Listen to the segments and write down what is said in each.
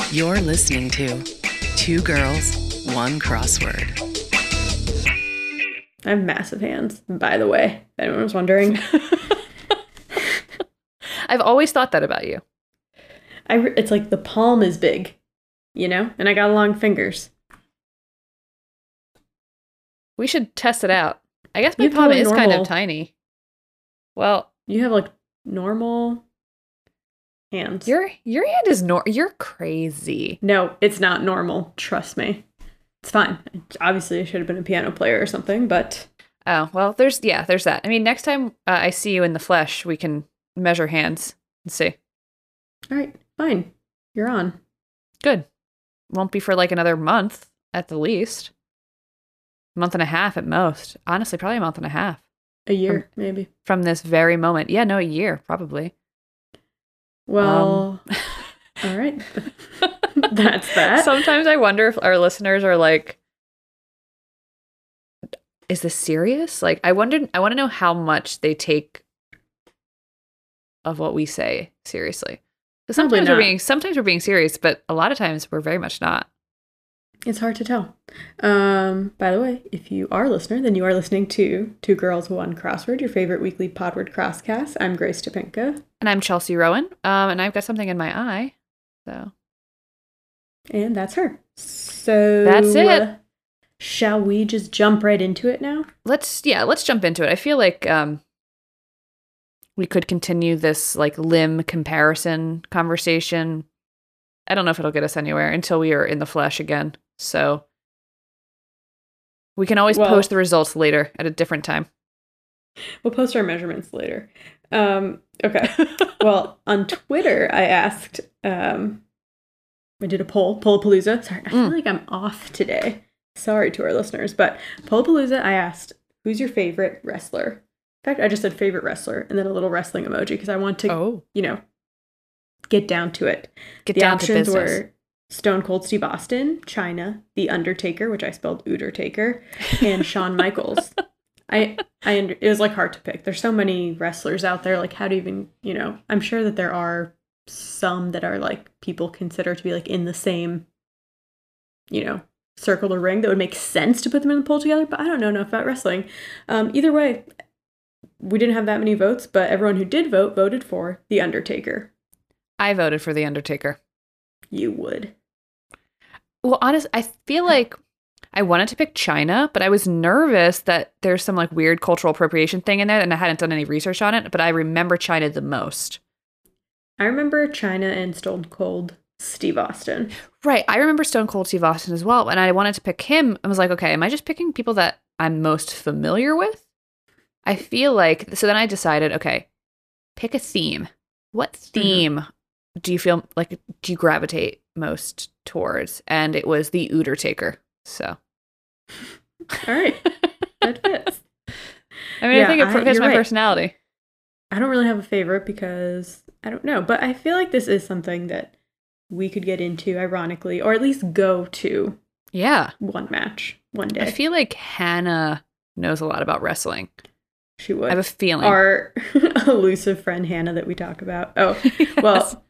You're listening to Two Girls, One Crossword. I have massive hands, by the way, if anyone was wondering. I've always thought that about you. It's like the palm is big, you know? And I got long fingers. We should test it out. I guess my You have palm really is kind normal- of tiny. Well, You have like normal hands. your hand is you're crazy. No, it's not normal. Trust me. It's fine. Obviously, I should have been a piano player or something, but... Oh, well, there's that. I mean, next time I see you in the flesh, we can measure hands and see. All right, fine. You're on. Good. Won't be for like another month at the least. Month and a half at most. Honestly, probably a month and a half. A year, maybe. From this very moment. Yeah, no, a year, probably. Well, all right. That's that. Sometimes I wonder if our listeners are like, is this serious? Like, I want to know how much they take of what we say seriously. Because sometimes we're being serious, but a lot of times we're very much not. It's hard to tell. By the way, if you are a listener, then you are listening to Two Girls, One Crossword, your favorite weekly Podword Crosscast. I'm Grace Topinka. And I'm Chelsea Rowan, and I've got something in my eye, so. And that's her. So That's it. Shall we just jump right into it now? Let's jump into it. I feel like we could continue this like limb comparison conversation. I don't know if it'll get us anywhere until we are in the flesh again. So we can always post the results later at a different time. We'll post our measurements later. Okay. Well, on Twitter, I asked, I did a Pollapalooza. Sorry, I feel like I'm off today. Sorry to our listeners, but Pollapalooza, I asked, who's your favorite wrestler? In fact, I just said favorite wrestler and then a little wrestling emoji because I want to, get down to it. The options were Stone Cold Steve Austin, China, The Undertaker, which I spelled Udertaker, and Shawn Michaels. It was like hard to pick. There's so many wrestlers out there. Like, how do you even, I'm sure that there are some that are like people consider to be like in the same, circle or ring that would make sense to put them in the poll together. But I don't know enough about wrestling. Either way, we didn't have that many votes, but everyone who did vote voted for The Undertaker. I voted for The Undertaker. You would. Well, honestly, I feel like I wanted to pick China, but I was nervous that there's some like weird cultural appropriation thing in there, and I hadn't done any research on it, but I remember China the most. I remember China and Stone Cold Steve Austin. Right. I remember Stone Cold Steve Austin as well, and I wanted to pick him. I was like, okay, am I just picking people that I'm most familiar with? I feel like, so then I decided, okay, pick a theme. What theme do you feel like, do you gravitate most towards? And it was The Udertaker. So. All right. That fits. I mean, I think it fits my personality. I don't really have a favorite because I don't know, but I feel like this is something that we could get into, ironically, or at least go to. Yeah. One match, one day. I feel like Hannah knows a lot about wrestling. She would. I have a feeling. Our elusive friend Hannah that we talk about. Oh, yes. Well,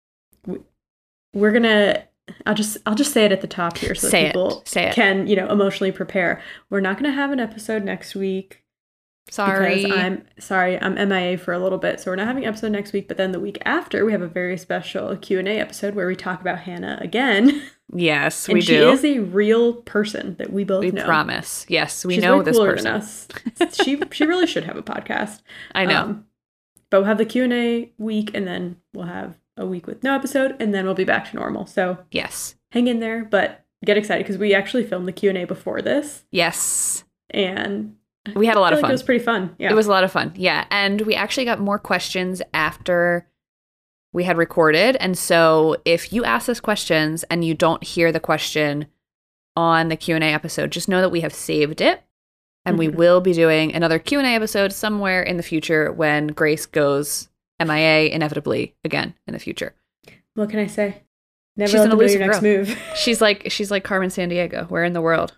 we're gonna. I'll just say it at the top here so that people can emotionally prepare. We're not gonna have an episode next week. Sorry. Because I'm MIA for a little bit, so we're not having an episode next week. But then the week after, we have a very special Q&A episode where we talk about Hannah again. Yes, we do. And she is a real person that we both know. We promise. Yes, we She's know way this cooler person. Than us. She really should have a podcast. I know. But we'll have the Q&A week, and then we'll have a week with no episode, and then we'll be back to normal. So yes, hang in there, but get excited because we actually filmed the Q&A before this. Yes, and we had a lot of fun. It was pretty fun. Yeah, it was a lot of fun. Yeah, and we actually got more questions after we had recorded. And so if you ask us questions and you don't hear the question on the Q&A episode, just know that we have saved it. And we will be doing another Q&A episode somewhere in the future when Grace goes MIA inevitably again in the future. What can I say? Never She's let an them know elusive your next girl. move. She's like Carmen Sandiego. Where in the world?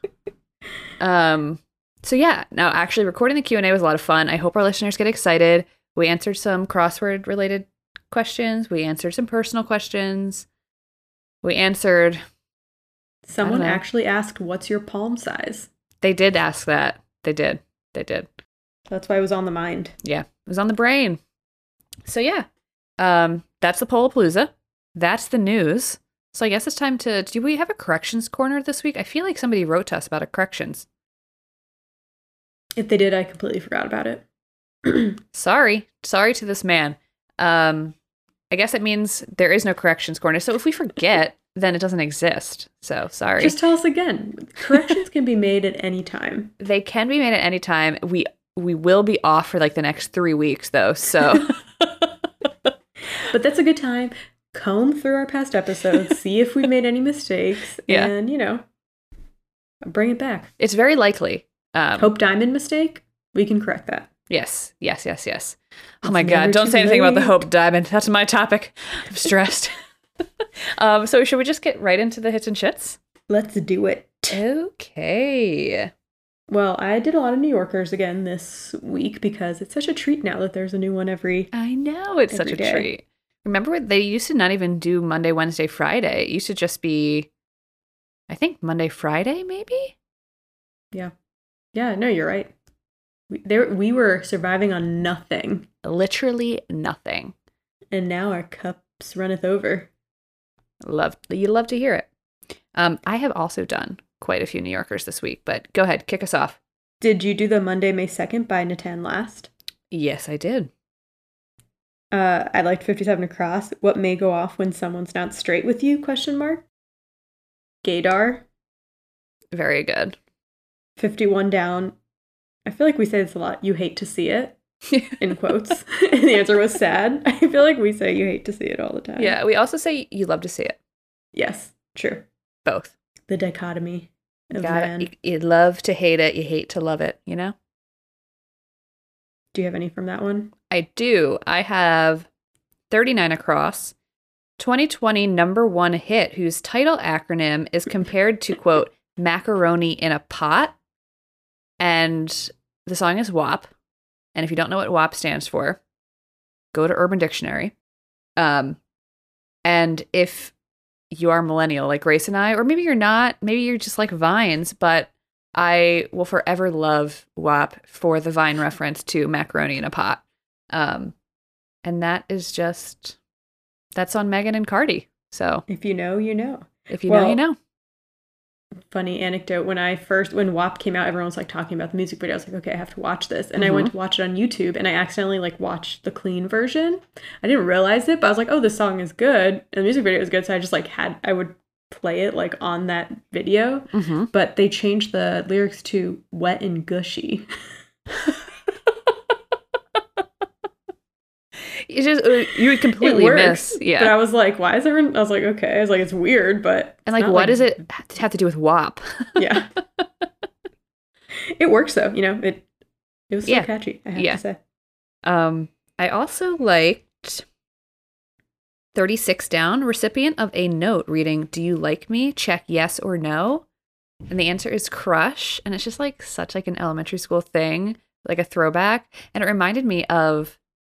So yeah, no, actually recording the Q&A was a lot of fun. I hope our listeners get excited. We answered some crossword related questions. We answered some personal questions. We answered. Someone know. actually asked, what's your palm size? They did ask that. They did. That's why it was on the mind. Yeah, it was on the brain. So yeah, that's the Pollapalooza. That's the news. So I guess it's time to. Do we have a corrections corner this week? I feel like somebody wrote to us about a corrections. If they did, I completely forgot about it. Sorry to this man. I guess it means there is no corrections corner. So if we forget, then it doesn't exist. So sorry. Just tell us again. Corrections can be made at any time. They can be made at any time. We will be off for like the next 3 weeks though. So but that's a good time. Comb through our past episodes, see if we made any mistakes, Yeah. and, bring it back. it's very likely. Hope Diamond mistake, we can correct that. Yes. Oh It's my God. never Don't too say anything about the late. Hope Diamond. That's my topic. I'm stressed. So should we just get right into the hits and shits? Let's do it. Okay. Well, I did a lot of New Yorkers again this week because it's such a treat now that there's a new one every... I know. It's such a Every day. treat. Remember, they used to not even do Monday, Wednesday, Friday. It used to just be, I think, Monday, Friday, maybe? Yeah, no, you're right. We were surviving on nothing, Literally nothing. and now our cups runneth over. You love to hear it. I have also done quite a few New Yorkers this week, but go ahead, kick us off. Did you do the Monday, May 2nd by Natan last? Yes, I did. I liked 57 Across. What may go off when someone's not straight with you? ? Gaydar. Very good. 51 Down. I feel like we say this a lot. You hate to see it, in quotes. And the answer was sad. I feel like we say you hate to see it all the time. Yeah, we also say you love to see it. Yes, true. Both. The dichotomy of Got man. it. You love to hate it. You hate to love it, you know? Do you have any from that one? I do. I have 39 Across, 2020 #1 hit whose title acronym is compared to, quote, macaroni in a pot. And the song is WAP. And if you don't know what WAP stands for, go to Urban Dictionary. And if you are millennial like Grace and I, or maybe you're not, maybe you're just like Vines, but I will forever love WAP for the Vine reference to macaroni in a pot. And that is just, that's on Megan and Cardi. So If you know, you know. if you know, you know. Funny anecdote. When WAP came out, everyone was like talking about the music video. I was like, okay, I have to watch this. And I went to watch it on YouTube, and I accidentally like watched the clean version. I didn't realize it, but I was like, oh, this song is good. And the music video is good. So I just like I would play it like on that video. Mm-hmm. But they changed the lyrics to wet and gushy. It's just, you would completely miss. Yeah. But I was like, why is everyone? I was like, okay. I was like, it's weird, but. And like, what does it have to do with WAP? Yeah. It works though, it was so Yeah. catchy, I have Yeah. to say. I also liked 36 Down, recipient of a note reading, "Do you like me? Check yes or no." And the answer is crush. And it's just like such like an elementary school thing, like a throwback. And it reminded me of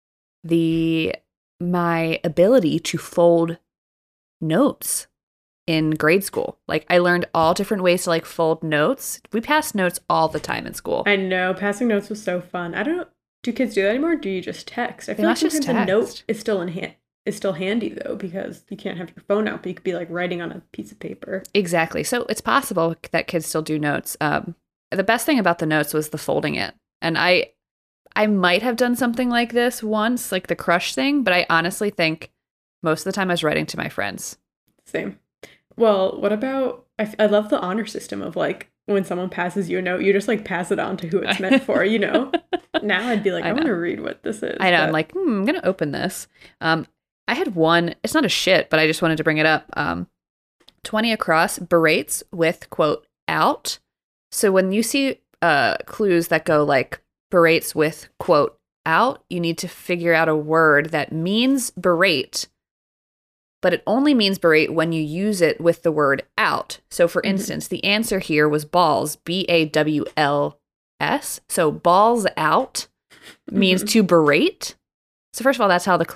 my ability to fold notes in grade school. Like I learned all different ways to like fold notes. We passed notes all the time in school. I know, passing notes was so fun. I don't know, do kids do that anymore? Or do you just text? I They feel like must just sometimes a note text. is still handy though, because you can't have your phone out, but you could be like writing on a piece of paper. Exactly. So it's possible that kids still do notes. The best thing about the notes was the folding it. And I might have done something like this once, like the crush thing, but I honestly think most of the time I was writing to my friends. Same. Well, what about, I love the honor system of like, when someone passes you a note, you just like pass it on to who it's meant for, Now I'd be like, I want to read what this is. I know. but- I'm like, I'm going to open this. I had one, it's not a shit, but I just wanted to bring it up. 20 Across berates with, quote, out. So when you see clues that go like berates with, quote, out, you need to figure out a word that means berate, but it only means berate when you use it with the word out. So for instance, the answer here was balls, BAWLS. So balls out means to berate. So first of all, that's how the cluing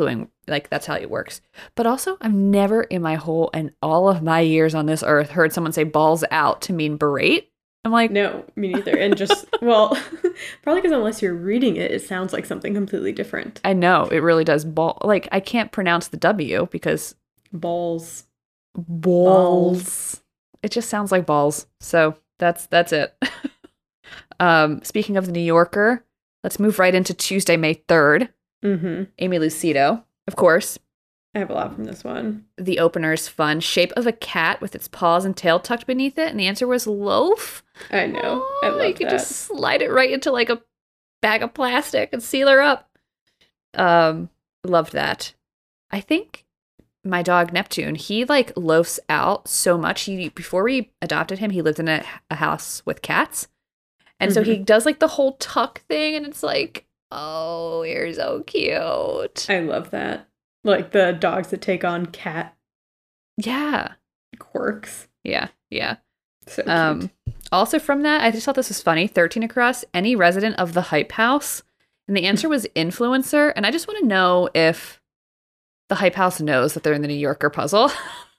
Like, that's how it works. But also, I've never in my whole and all of my years on this earth heard someone say balls out to mean berate. I'm like, No, me neither. And just, well, probably because unless you're reading it, it sounds like something completely different. I know, it really does. Like, I can't pronounce the W because Balls. balls. It just sounds like balls. So that's it. Speaking of the New Yorker, let's move right into Tuesday, May 3rd. Mm-hmm. Amy Lucido, of course. I have a lot from this one. The opener is fun. Shape of a cat with its paws and tail tucked beneath it. And the answer was loaf. I know. I love you could that. just slide it right into like a bag of plastic and seal her up. Loved that. I think my dog Neptune, he like loafs out so much. Before we adopted him, he lived in a house with cats. And so he does like the whole tuck thing, and it's like, oh, you're so cute. I love that. Like the dogs that take on cat Yeah. quirks. Yeah. So cute. Also from that, I just thought this was funny. 13 across, any resident of the Hype House. And the answer was influencer. And I just want to know if the Hype House knows that they're in the New Yorker puzzle.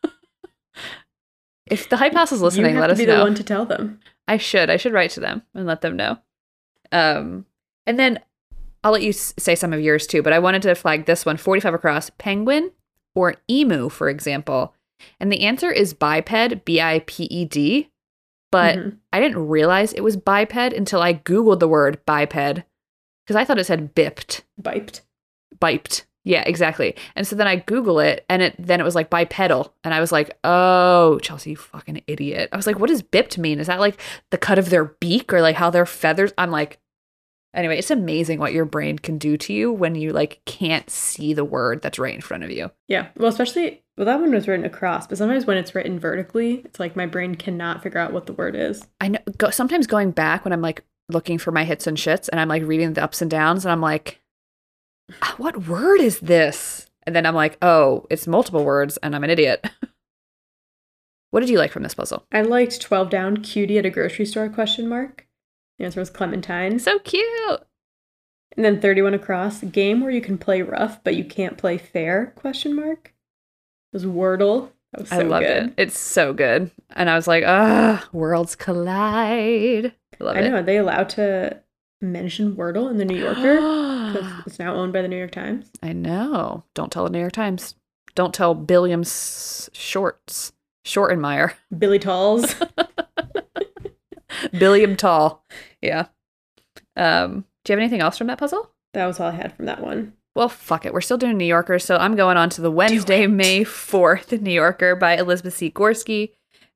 If the Hype House is listening, let us know. You have to be the one to tell them. I should write to them and let them know. And then I'll let you say some of yours too, but I wanted to flag this one, 45 across, penguin or emu, for example. And the answer is biped, B-I-P-E-D. But I didn't realize it was biped until I Googled the word biped because I thought it said bipped. Biped. Yeah, exactly. And so then I Google it and then it was like bipedal. And I was like, oh, Chelsea, you fucking idiot. I was like, what does bipped mean? Is that like the cut of their beak or like how their feathers? I'm like, anyway, it's amazing what your brain can do to you when you like can't see the word that's right in front of you. Yeah. Well, especially, that one was written across, but sometimes when it's written vertically, it's like my brain cannot figure out what the word is. I know. Sometimes going back when I'm like looking for my hits and shits and I'm like reading the ups and downs and I'm like, what word is this? And then I'm like, oh, it's multiple words and I'm an idiot. What did you like from this puzzle? I liked 12 down, cutie at a grocery store, ? The answer was Clementine. So cute. And then 31 across, game where you can play rough, but you can't play fair, ? It was Wordle. That was so I love good. it. It's so good. And I was like, worlds collide. Love I it. know. Are they allowed to mention Wordle in the New Yorker? Because it's now owned by the New York Times. I know. Don't tell the New York Times. Don't tell Billiam Shortenmeyer. Billy Talls. Billiam Tall. Yeah. Do you have anything else from that puzzle? That was all I had from that one. Well, fuck it. We're still doing New Yorker, so I'm going on to the Wednesday, May 4th, New Yorker by Elizabeth C. Gorski.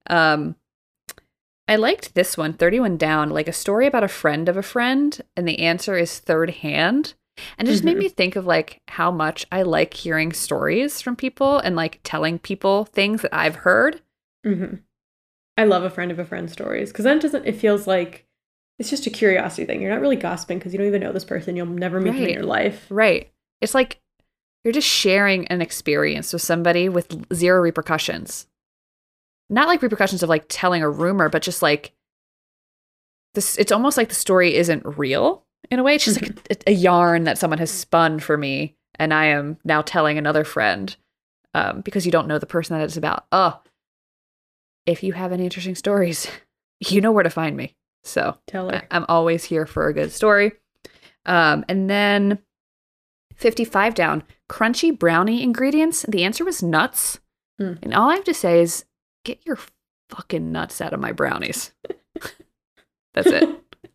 I liked this one, 31 down, like a story about a friend of a friend, and the answer is third hand. And it just made me think of like how much I like hearing stories from people and like telling people things that I've heard. I love a friend of a friend stories because then it feels like it's just a curiosity thing. You're not really gossiping because you don't even know this person. You'll never meet them in your life. Right. It's like you're just sharing an experience with somebody with zero repercussions. Not like repercussions of like telling a rumor, but just like this. It's almost like the story isn't real in a way. It's just like a yarn that someone has spun for me, and I am now telling another friend because you don't know the person that it's about. Oh, if you have any interesting stories, you know where to find me. So tell her. I'm always here for a good story. And then 55 down, crunchy brownie ingredients. The answer was nuts. And all I have to say is, get your fucking nuts out of my brownies. That's it.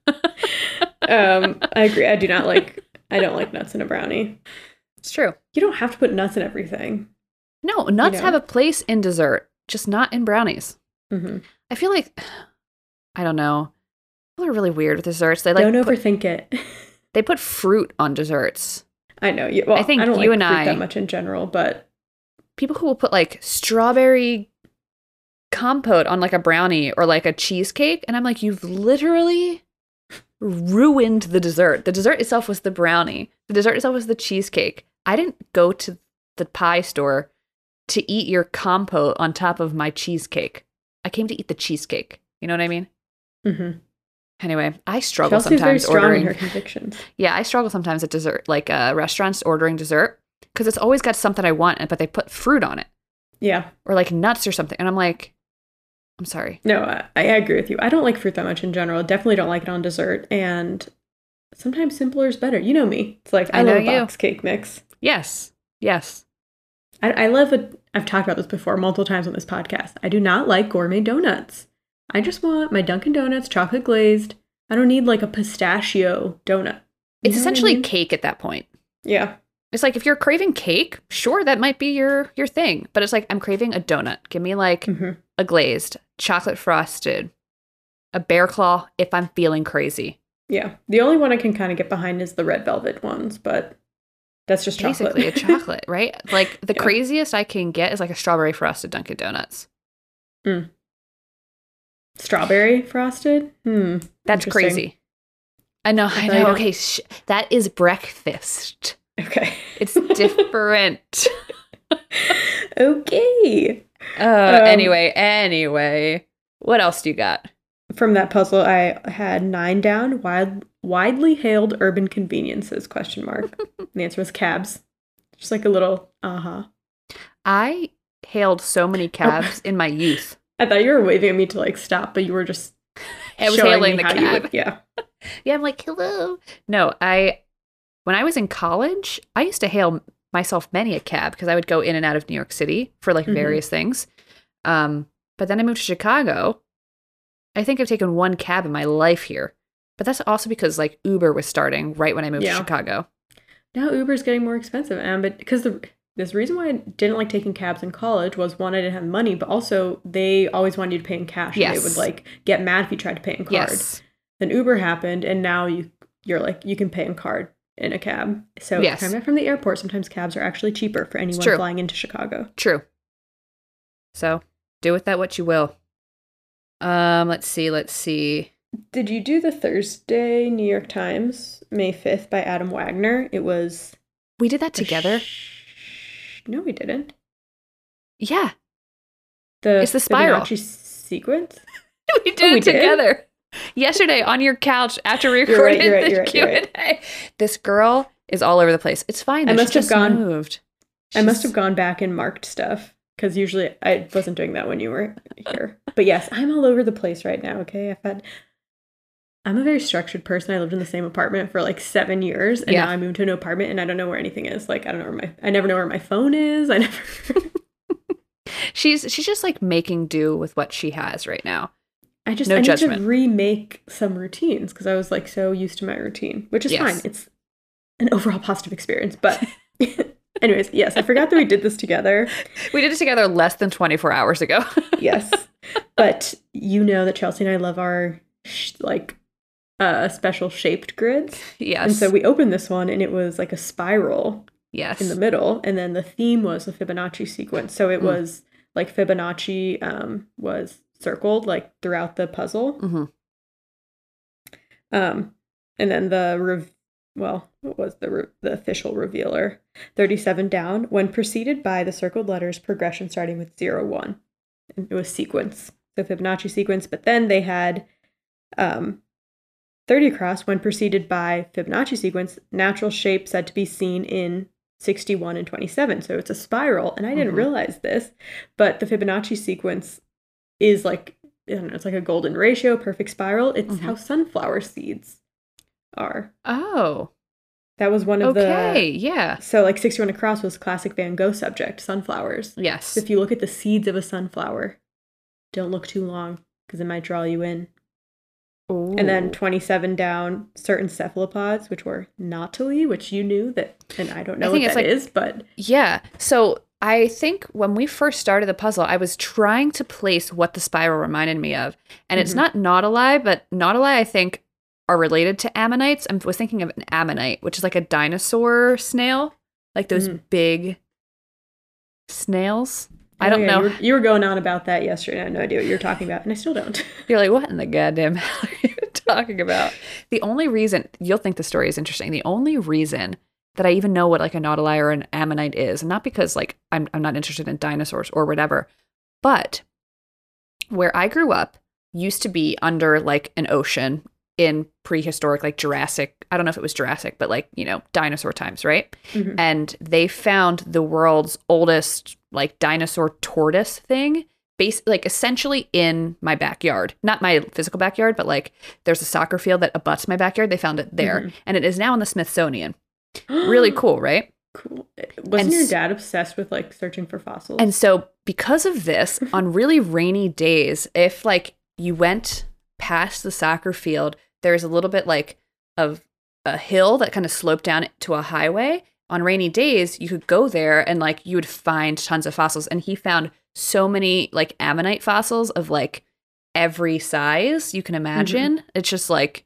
I agree. I don't like nuts in a brownie. It's true. You don't have to put nuts in everything. No, nuts have a place in dessert, just not in brownies. I feel like, I don't know. People are really weird with desserts. They like don't overthink it. They put fruit on desserts. I know. Well, I think I don't you like and fruit I that much in general, but people who will put like strawberry compote on like a brownie or like a cheesecake, and I'm like, you've literally ruined the dessert. The dessert itself was the brownie. The dessert itself was the cheesecake. I didn't go to the pie store to eat your compote on top of my cheesecake. I came to eat the cheesecake. You know what I mean? Anyway, I struggle Chelsea's sometimes very strong ordering in her convictions. Yeah, I struggle sometimes at dessert, like restaurants ordering dessert because it's always got something I want, but they put fruit on it Yeah. or like nuts or something. And I'm like, I'm sorry. No, I agree with you. I don't like fruit that much in general. Definitely don't like it on dessert. And sometimes simpler is better. You know me. It's like, I know love a you. box cake mix. Yes. Yes. I love it. I've talked about this before multiple times on this podcast. I do not like gourmet donuts. I just want my Dunkin' Donuts chocolate glazed. I don't need like a pistachio donut. You It's know what I essentially mean? cake at that point. Yeah. It's like if you're craving cake, sure, that might be your thing. But it's like, I'm craving a donut. Give me like Mhm. a glazed, chocolate frosted, a bear claw if I'm feeling crazy. Yeah. The only one I can kind of get behind is the red velvet ones, but that's just chocolate. Basically a chocolate, right? Like the Yeah. craziest I can get is like a strawberry frosted Dunkin' Donuts. Strawberry frosted? That's Interesting. crazy. I know. thought you Okay, don't- that is breakfast. Okay. It's different. Okay. Anyway. What else do you got? From that puzzle, I had 9 down. Widely hailed urban conveniences? ? And the answer was cabs. Just like a little I hailed so many cabs in my youth. I thought you were waving at me to like stop, but you were just I was showing hailing me the how you cab. would- yeah. Yeah, I'm like, hello. No, when I was in college, I used to hail myself many a cab because I would go in and out of New York City for like Mhm. various things. But then I moved to Chicago. I think I've taken one cab in my life here. But that's also because like Uber was starting right when I moved to Yeah. Chicago. Now Uber's getting more expensive, but because this reason why I didn't like taking cabs in college was, one, I didn't have money, but also they always wanted you to pay in cash. And Yes. they would like get mad if you tried to pay in card. Yes. Then Uber happened, and now you're like, you can pay in card in a cab. So Yes. coming back from the airport, sometimes cabs are actually cheaper for anyone true. flying into Chicago. True. So do with that what you will. Let's see. Did you do the Thursday New York Times, May 5th by Adam Wagner? It was We did that together. No, we didn't. Yeah. The It's the spiral. Fibonacci sequence. We did Oh, we it did? together. Yesterday on your couch after we You're right, recorded you're right, the you're right, you're right. Q&A. This girl is all over the place. It's fine. I though. must She have just gone- moved. I must She's- have gone back and marked stuff because usually I wasn't doing that when you were here. But yes, I'm all over the place right now. Okay, I'm a very structured person. I lived in the same apartment for like 7 years, and Yeah. now I moved to a new apartment, and I don't know where anything is. Like I don't know I never know where my phone is. I never. She's just like making do with what she has right now. I No need judgment. to remake some routines because I was like so used to my routine, which is Yes. fine. It's an overall positive experience. But anyways, yes, I forgot that we did this together. We did it together less than 24 hours ago. Yes, but you know that Chelsea and I love our special shaped grids, Yes. and so we opened this one, and it was like a spiral yes. in the middle, and then the theme was the Fibonacci sequence. So it was like Fibonacci was circled like throughout the puzzle. Mhm. And then what was the official revealer? 37 down, when preceded by the circled letters, progression starting with 0, 1. And it was sequence, the Fibonacci sequence. But then they had 30 across, when preceded by Fibonacci sequence, natural shape said to be seen in 61 and 27. So it's a spiral, and I didn't realize this, but the Fibonacci sequence is like, I don't know, it's like a golden ratio, perfect spiral. It's how sunflower seeds are. Oh. That was one of Okay. Yeah. so like 61 across was classic Van Gogh subject, sunflowers. Yes. So if you look at the seeds of a sunflower, don't look too long because it might draw you in. And then Ooh. 27 down, certain cephalopods, which were nautili, which you knew that, and I don't know think what it's that like- is, but Yeah. So I think when we first started the puzzle, I was trying to place what the spiral reminded me of. And it's not nautili, but nautili, I think, are related to ammonites. I was thinking of an ammonite, which is like a dinosaur snail, like those big snails. I oh, don't yeah, know. You were going on about that yesterday. I had no idea what you were talking about, and I still don't. You're like, what in the goddamn hell are you talking about? The only reason, you'll think the story is interesting. The only reason that I even know what like a nautili or an ammonite is, not because like I'm not interested in dinosaurs or whatever, but where I grew up used to be under like an ocean in prehistoric, like Jurassic, I don't know if it was Jurassic, but like, you know, dinosaur times, right? Mhm. And they found the world's oldest like dinosaur tortoise thing, like essentially in my backyard. Not my physical backyard, but like there's a soccer field that abuts my backyard. They found it there. Mhm. And it is now in the Smithsonian. Really cool, right? Cool. Wasn't And your dad obsessed with like searching for fossils? And so because of this, on really rainy days, if like you went past the soccer field, there's a little bit like of a hill that kind of sloped down to a highway. On rainy days, you could go there and like you would find tons of fossils. And he found so many like ammonite fossils of like every size you can imagine. It's just like,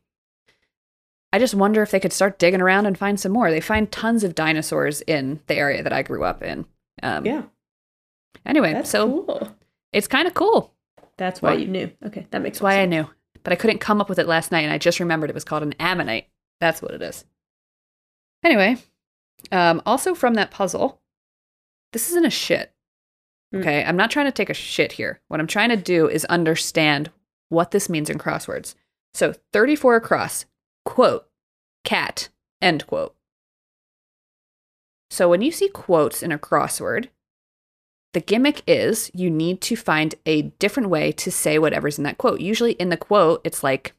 I just wonder if they could start digging around and find some more. They find tons of dinosaurs in the area that I grew up in. Yeah. Anyway, That's so cool. it's kind of cool. That's why Well, you knew. Okay, that makes That's why I sense. knew. But I couldn't come up with it last night, and I just remembered it was called an ammonite. That's what it is. Anyway, also from that puzzle, this isn't a shit. Okay, I'm not trying to take a shit here. What I'm trying to do is understand what this means in crosswords. So 34 across, quote, cat, end quote. So when you see quotes in a crossword, the gimmick is you need to find a different way to say whatever's in that quote. Usually in the quote, it's like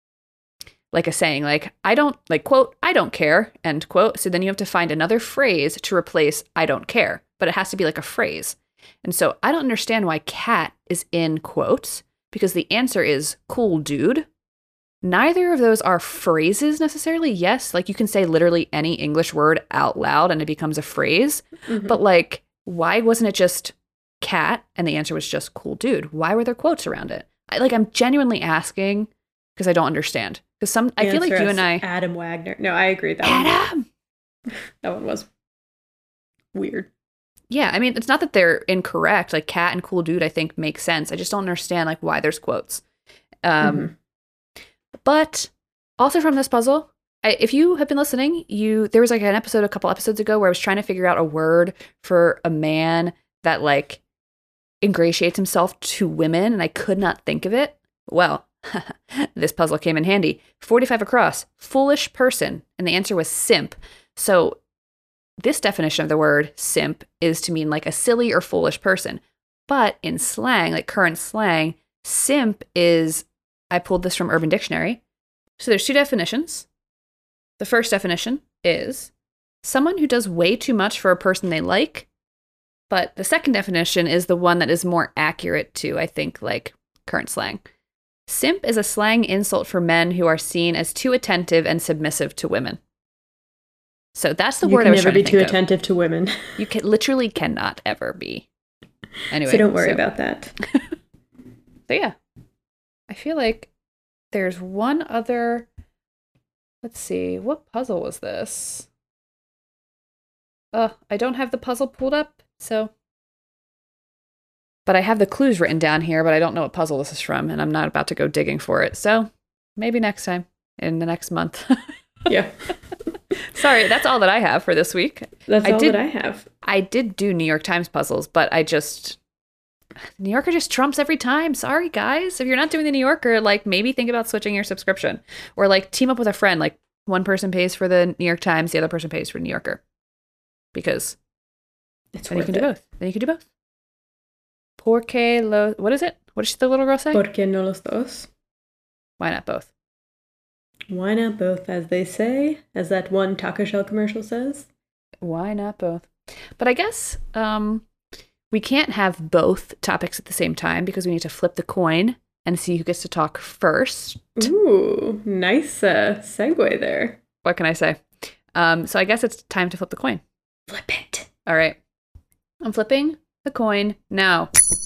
a saying, like, I don't, like, quote, I don't care, end quote. So then you have to find another phrase to replace I don't care, but it has to be like a phrase. And so I don't understand why cat is in quotes, because the answer is cool dude. Neither of those are phrases necessarily. Yes, like you can say literally any English word out loud and it becomes a phrase, but like, why wasn't it just cat? And the answer was just cool dude. Why were there quotes around it? I'm genuinely asking because I don't understand. Because I feel like you and I. Adam Wagner. No, I agree. Adam! That one was weird. Yeah, I mean, it's not that they're incorrect. Like cat and cool dude, I think makes sense. I just don't understand like why there's quotes. But also from this puzzle, if you have been listening, there was like an episode a couple episodes ago where I was trying to figure out a word for a man that like ingratiates himself to women, and I could not think of it. Well, this puzzle came in handy. 45 across, foolish person, and the answer was simp. So this definition of the word simp is to mean like a silly or foolish person. But in slang, like current slang, simp is, I pulled this from Urban Dictionary. So there's two definitions. The first definition is someone who does way too much for a person they like. But the second definition is the one that is more accurate to, I think, like current slang. Simp is a slang insult for men who are seen as too attentive and submissive to women. So that's the word I was trying to think of. You can never be too attentive to women. You literally cannot ever be. Anyway. So don't worry about that. So yeah. I feel like there's one other. Let's see. What puzzle was this? I don't have the puzzle pulled up, so. But I have the clues written down here, but I don't know what puzzle this is from, and I'm not about to go digging for it. So maybe next time, in the next month. Yeah. Sorry, that's all that I have for this week. That's all that I have. I did do New York Times puzzles, but New Yorker just trumps every time. Sorry, guys. If you're not doing the New Yorker, like maybe think about switching your subscription, or like team up with a friend. Like one person pays for the New York Times, the other person pays for the New Yorker, because then you can do both. Then you can do both. What is it? What does the little girl say? ¿Por qué no los dos? Why not both? Why not both, as they say, as that one taco shell commercial says? Why not both? But I guess we can't have both topics at the same time because we need to flip the coin and see who gets to talk first. Ooh, nice segue there. What can I say? So I guess it's time to flip the coin. Flip it. All right. I'm flipping the coin now.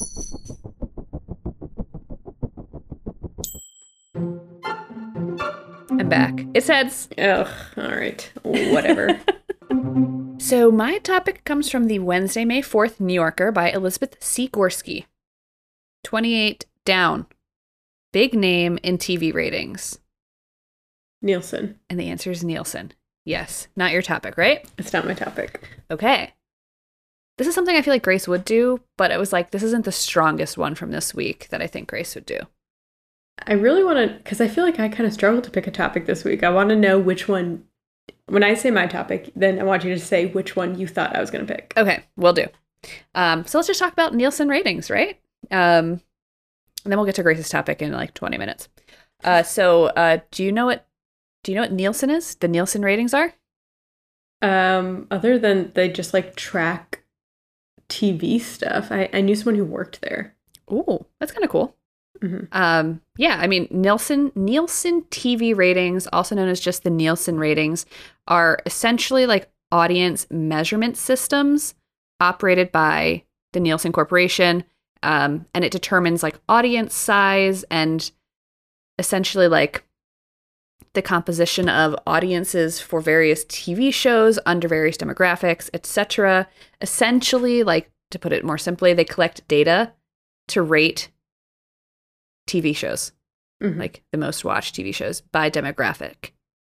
I'm back. It's heads. Ugh, all right. Whatever. So my topic comes from the Wednesday, May 4th New Yorker by Elizabeth C. Gorski. 28 down. Big name in TV ratings. Nielsen. And the answer is Nielsen. Yes. Not your topic, right? It's not my topic. Okay. This is something I feel like Grace would do, but it was like, this isn't the strongest one from this week that I think Grace would do. I really want to, because I feel like I kind of struggled to pick a topic this week. I want to know which one, when I say my topic, then I want you to say which one you thought I was going to pick. Okay, will do. So let's just talk about Nielsen ratings, right? And then we'll get to Grace's topic in like 20 minutes. Do you know what Nielsen is? The Nielsen ratings are? Other than they just like track TV stuff. I knew someone who worked there. Ooh, that's kind of cool. Mm-hmm. Yeah, I mean, Nielsen TV ratings, also known as just the Nielsen ratings, are essentially like audience measurement systems operated by the Nielsen Corporation. And it determines like audience size and essentially like the composition of audiences for various TV shows under various demographics, etc. Essentially, like to put it more simply, they collect data to rate TV shows, like the most watched TV shows by demographic.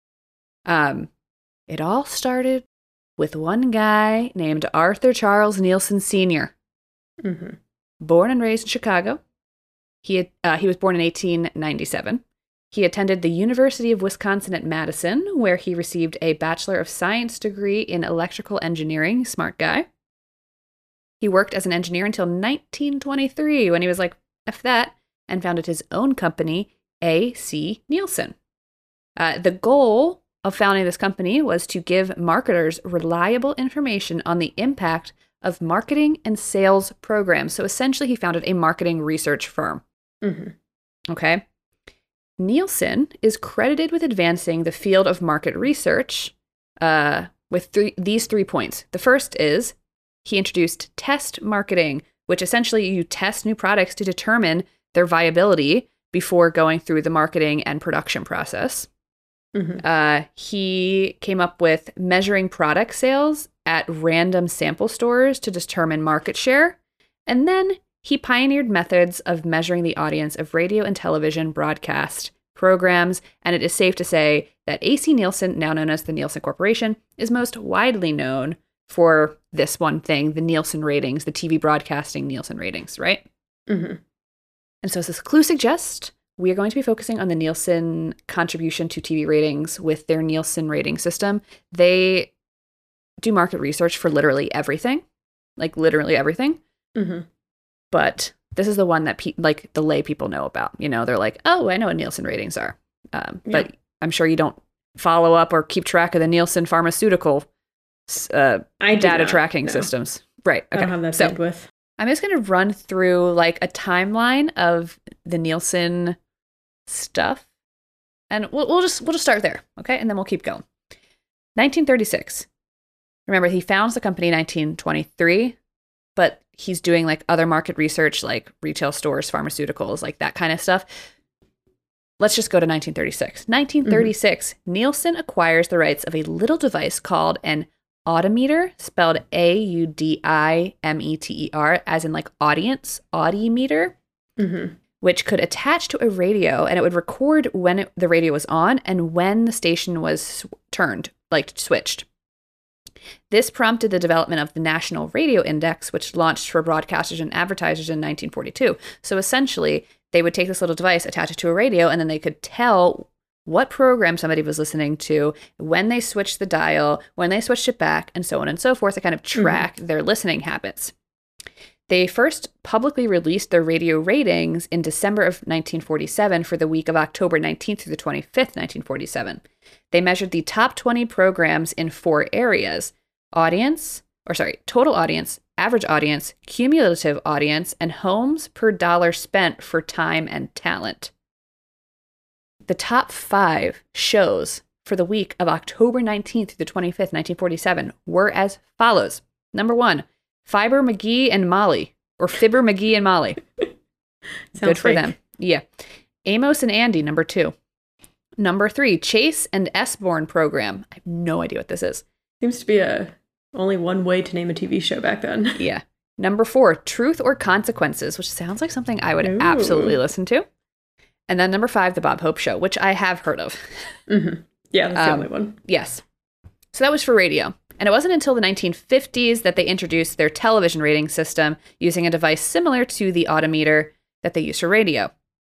It all started with one guy named Arthur Charles Nielsen Sr. Born and raised in Chicago. He was born in 1897. He attended the University of Wisconsin at Madison, where he received a Bachelor of Science degree in electrical engineering. Smart guy. He worked as an engineer until 1923, when he was like, F that, and founded his own company, A.C. Nielsen. The goal of founding this company was to give marketers reliable information on the impact of marketing and sales programs. So essentially, he founded a marketing research firm. Okay. Nielsen is credited with advancing the field of market research with these 3 points. The first is he introduced test marketing, which essentially you test new products to determine their viability before going through the marketing and production process. He came up with measuring product sales at random sample stores to determine market share. And then he pioneered methods of measuring the audience of radio and television broadcast programs. And it is safe to say that A.C. Nielsen, now known as the Nielsen Corporation, is most widely known for this one thing, the Nielsen ratings, the TV broadcasting Nielsen ratings, right? And so as this clue suggests, we are going to be focusing on the Nielsen contribution to TV ratings with their Nielsen rating system. They do market research for literally everything, like literally everything. But this is the one that like the lay people know about. You know, they're like, oh, I know what Nielsen ratings are. But I'm sure you don't follow up or keep track of the Nielsen pharmaceutical data tracking systems. Right. Okay. I don't have that bandwidth. I'm just going to run through like a timeline of the Nielsen stuff, and we'll just start there, okay? And then we'll keep going. 1936. Remember, he founds the company in 1923, but he's doing like other market research, like retail stores, pharmaceuticals, like that kind of stuff. Let's just go to 1936. 1936, Nielsen acquires the rights of a little device called an audiometer, spelled AUDIMETER, as in like audience, audiometer, which could attach to a radio, and it would record when the radio was on and when the station was turned, like switched. This prompted the development of the National Radio Index, which launched for broadcasters and advertisers in 1942. So essentially, they would take this little device, attach it to a radio, and then they could tell what program somebody was listening to, when they switched the dial, when they switched it back, and so on and so forth to kind of track their listening habits. They first publicly released their radio ratings in December of 1947 for the week of October 19th through the 25th, 1947. They measured the top 20 programs in 4 areas: total audience, average audience, cumulative audience, and homes per dollar spent for time and talent. The top 5 shows for the week of October 19th through the 25th, 1947 were as follows. Number 1, Fibber McGee and Molly, or Fibber McGee and Molly. Good for them. Yeah. Amos and Andy, number 2. Number 3, Chase and Esborn program. I have no idea what this is. Seems to be only one way to name a TV show back then. Yeah. Number 4, Truth or Consequences, which sounds like something I would absolutely listen to. And then number 5, The Bob Hope Show, which I have heard of. Yeah, that's the only one. Yes. So that was for radio. And it wasn't until the 1950s that they introduced their television rating system using a device similar to the audiometer that they used for radio.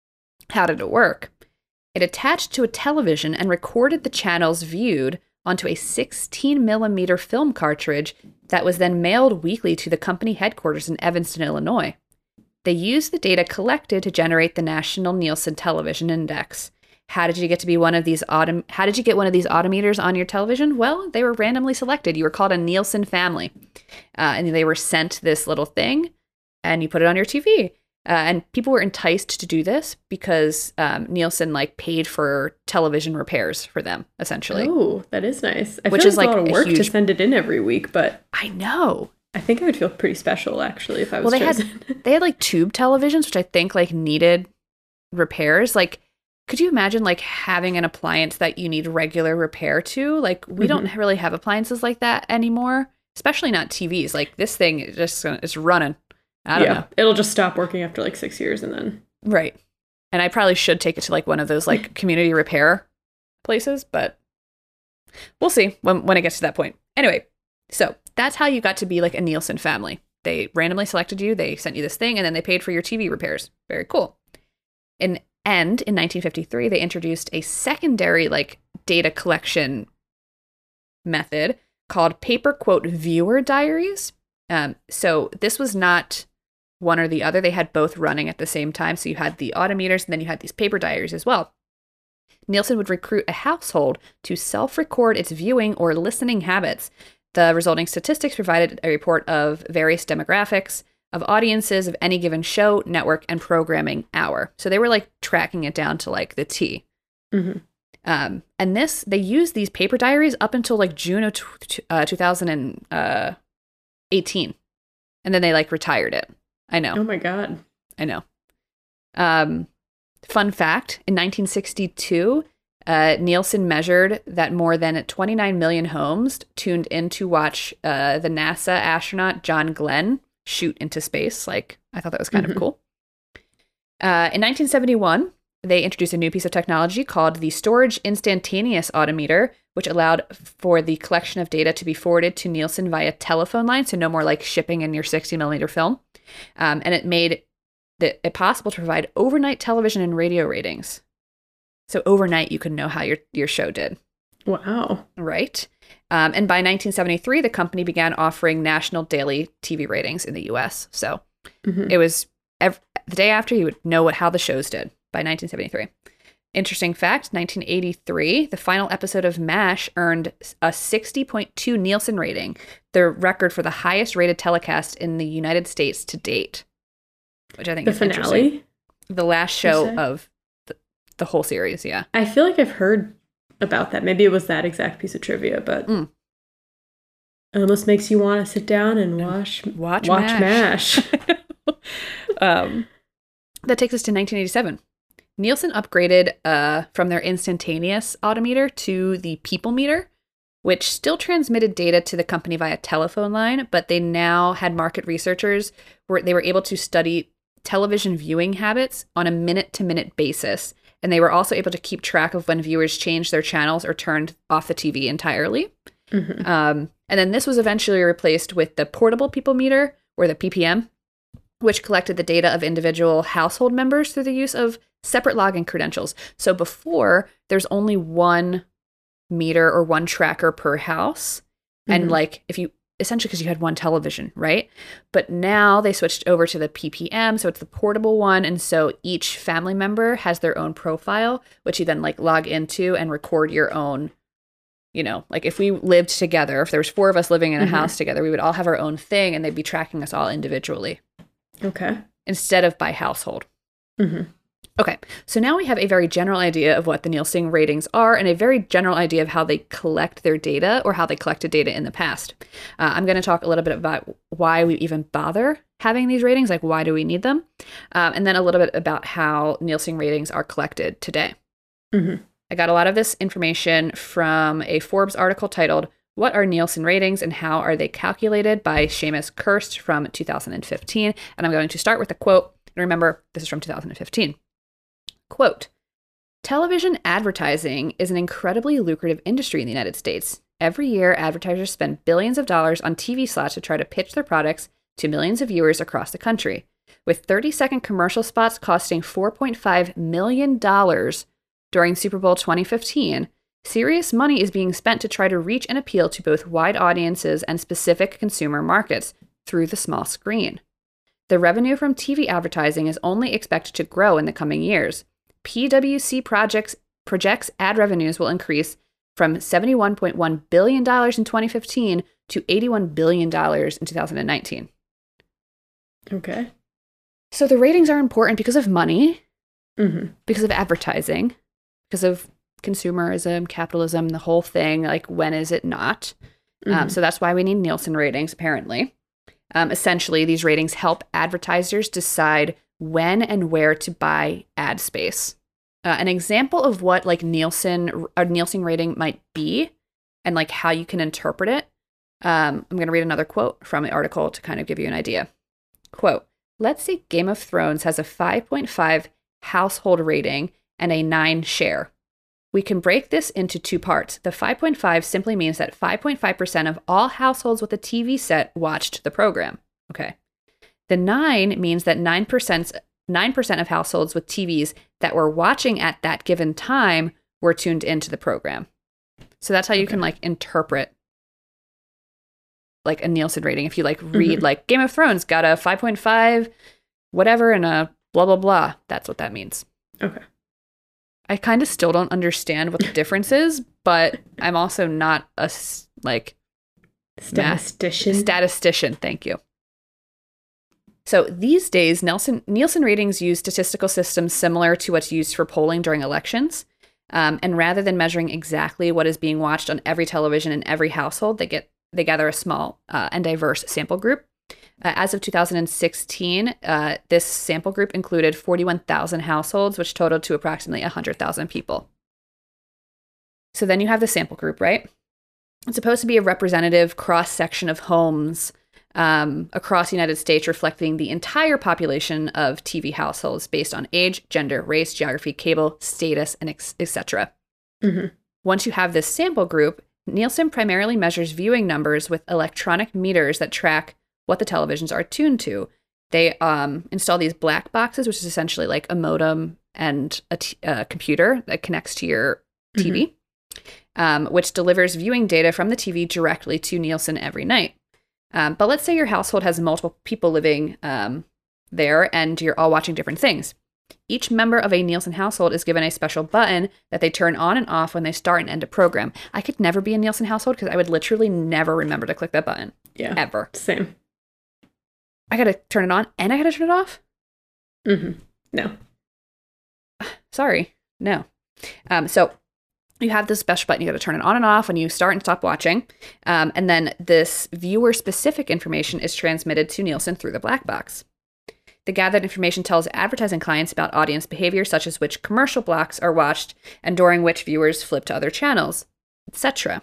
How did it work? It attached to a television and recorded the channels viewed onto a 16 millimeter film cartridge that was then mailed weekly to the company headquarters in Evanston, Illinois. They used the data collected to generate the National Nielsen Television Index. How did you get one of these autometers on your television? Well, they were randomly selected. You were called a Nielsen family. And they were sent this little thing, and you put it on your TV. And people were enticed to do this because Nielsen paid for television repairs for them, essentially. Oh, that is nice. I Which feel is it's a lot of work huge... to send it in every week, but I know. I think I would feel pretty special, actually, if I was chosen. They had tube televisions, which I think needed repairs. Could you imagine having an appliance that you need regular repair to? We don't really have appliances like that anymore, especially not TVs. This thing is running. I don't know. It'll just stop working after 6 years and then. Right. And I probably should take it to one of those community repair places, but we'll see when it gets to that point. Anyway, so that's how you got to be a Nielsen family. They randomly selected you, they sent you this thing, and then they paid for your TV repairs. Very cool. In 1953, they introduced a secondary data collection method called paper quote viewer diaries. So this was not one or the other. They had both running at the same time. So you had the autometers and then you had these paper diaries as well. Nielsen would recruit a household to self-record its viewing or listening habits. The resulting statistics provided a report of various demographics of audiences of any given show, network, and programming hour. So they were tracking it down to the T. Mm-hmm. And they used these paper diaries up until June of 2018. And then they retired it. I know. Oh my God. I know. Fun fact, in 1962, Nielsen measured that more than 29 million homes tuned in to watch the NASA astronaut John Glenn shoot into space. I thought that was kind of cool. In 1971, they introduced a new piece of technology called the Storage Instantaneous Autometer, which allowed for the collection of data to be forwarded to Nielsen via telephone line, so no more shipping in your 60 millimeter film. And it made it possible to provide overnight television and radio ratings. So overnight, you could know how your show did. Wow. Right. And by 1973, the company began offering national daily TV ratings in the U.S. So it was the day after you would know how the shows did by 1973. Interesting fact, 1983, the final episode of MASH earned a 60.2 Nielsen rating, the record for the highest rated telecast in the United States to date, which I think is interesting. The finale? The last show of the whole series, yeah. I feel like I've heard about that. Maybe it was that exact piece of trivia, but it almost makes you want to sit down and watch MASH. That takes us to 1987. Nielsen upgraded from their instantaneous autometer to the people meter, which still transmitted data to the company via telephone line, but they now had market researchers where they were able to study television viewing habits on a minute-to-minute basis. And they were also able to keep track of when viewers changed their channels or turned off the TV entirely. And then this was eventually replaced with the portable people meter, or the PPM, which collected the data of individual household members through the use of separate login credentials. So before, there's only one meter or one tracker per house. And if you, essentially because you had one television, right? But now they switched over to the PPM, so it's the portable one. And so each family member has their own profile, which you then log into and record your own, if we lived together, if there was 4 of us living in a house together, we would all have our own thing and they'd be tracking us all individually. Okay. Instead of by household. Okay, so now we have a very general idea of what the Nielsen ratings are and a very general idea of how they collect their data or how they collected data in the past. I'm going to talk a little bit about why we even bother having these ratings, why do we need them, and then a little bit about how Nielsen ratings are collected today. I got a lot of this information from a Forbes article titled, "What are Nielsen ratings and how are they calculated?" by Seamus Kirst from 2015. And I'm going to start with a quote. And remember, this is from 2015. Quote, "Television advertising is an incredibly lucrative industry in the United States. Every year, advertisers spend billions of dollars on TV slots to try to pitch their products to millions of viewers across the country. with 30-second commercial spots costing $4.5 million during Super Bowl 2015. Serious money is being spent to try to reach and appeal to both wide audiences and specific consumer markets through the small screen. The revenue from TV advertising is only expected to grow in the coming years. PwC projects ad revenues will increase from $71.1 billion in 2015 to $81 billion in 2019. Okay. So the ratings are important because of money, Mm-hmm. because of advertising, because of consumerism, capitalism, the whole thing. Like, when is it not? Mm-hmm. So that's why we need Nielsen ratings, apparently. Essentially, these ratings help advertisers decide when and where to buy ad space. An example of what like a Nielsen rating might be and like how you can interpret it. I'm going to read another quote from the article to kind of give you an idea. Quote, let's say Game of Thrones has a 5.5 household rating and a 9 share. We can break this into two parts. The 5.5 simply means that 5.5% of all households with a TV set watched the program. Okay. The 9 means that 9% of households with TVs that were watching at that given time were tuned into the program. So that's how you can like interpret like a Nielsen rating. If you like read like Game of Thrones got a 5.5 whatever and a blah, blah, blah. That's what that means. Okay. I kind of still don't understand what the difference is, but I'm also not a statistician. Thank you. So these days, Nielsen ratings use statistical systems similar to what's used for polling during elections. And rather than measuring exactly what is being watched on every television in every household, they gather a small and diverse sample group. As of 2016, this sample group included 41,000 households, which totaled to approximately 100,000 people. So then you have the sample group, right? It's supposed to be a representative cross-section of homes across the United States, reflecting the entire population of TV households based on age, gender, race, geography, cable, status, and etc. Mm-hmm. Once you have this sample group, Nielsen primarily measures viewing numbers with electronic meters that track what the televisions are tuned to. They install these black boxes, which is essentially like a modem and a computer that connects to your TV, which delivers viewing data from the TV directly to Nielsen every night. But let's say your household has multiple people living there and you're all watching different things. Each member of a Nielsen household is given a special button that they turn on and off when they start and end a program. I could never be a Nielsen household because I would literally never remember to click that button. Yeah. Ever. Same. I got to turn it on and I got to turn it off? Mm-hmm. No. Sorry. No. So you have this special button. You got to turn it on and off when you start and stop watching. And then this viewer-specific information is transmitted to Nielsen through the black box. The gathered information tells advertising clients about audience behavior, such as which commercial blocks are watched and during which viewers flip to other channels, etc.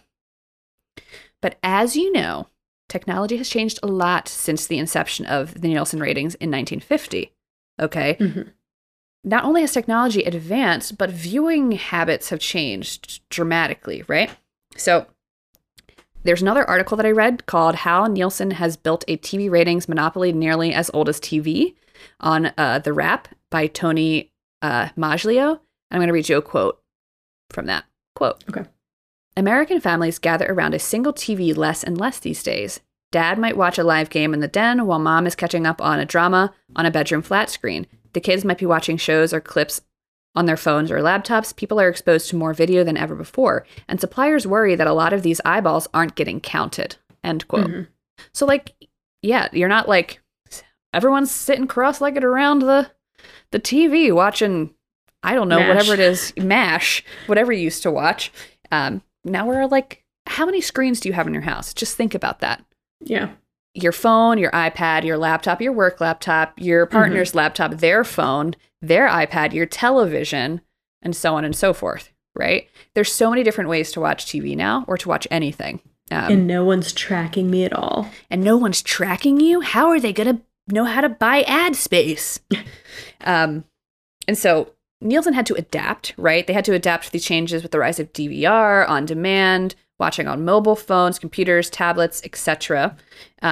But as you know, technology has changed a lot since the inception of the Nielsen ratings in 1950. Okay? Mm-hmm. Not only has technology advanced, but viewing habits have changed dramatically, right? So there's another article that I read called How Nielsen Has Built a TV Ratings Monopoly Nearly as Old as TV on The Wrap by Tony Maglio. I'm going to read you a quote from that. Quote. Okay. American families gather around a single TV less and less these days. Dad might watch a live game in the den while mom is catching up on a drama on a bedroom flat screen. The kids might be watching shows or clips on their phones or laptops. People are exposed to more video than ever before, and suppliers worry that a lot of these eyeballs aren't getting counted. End quote. Mm-hmm. So, like, yeah, you're not like everyone's sitting cross-legged around the TV watching, I don't know, whatever it is, MASH, whatever you used to watch. Now we're like, how many screens do you have in your house? Just think about that. Yeah. Your phone, your iPad, your laptop, your work laptop, your partner's laptop, their phone, their iPad, your television, and so on and so forth, right? There's so many different ways to watch TV now or to watch anything. And no one's tracking me at all. And no one's tracking you? How are they going to know how to buy ad space? And so Nielsen had to adapt, right? They had to adapt to these changes with the rise of DVR, on demand, watching on mobile phones, computers, tablets, etc.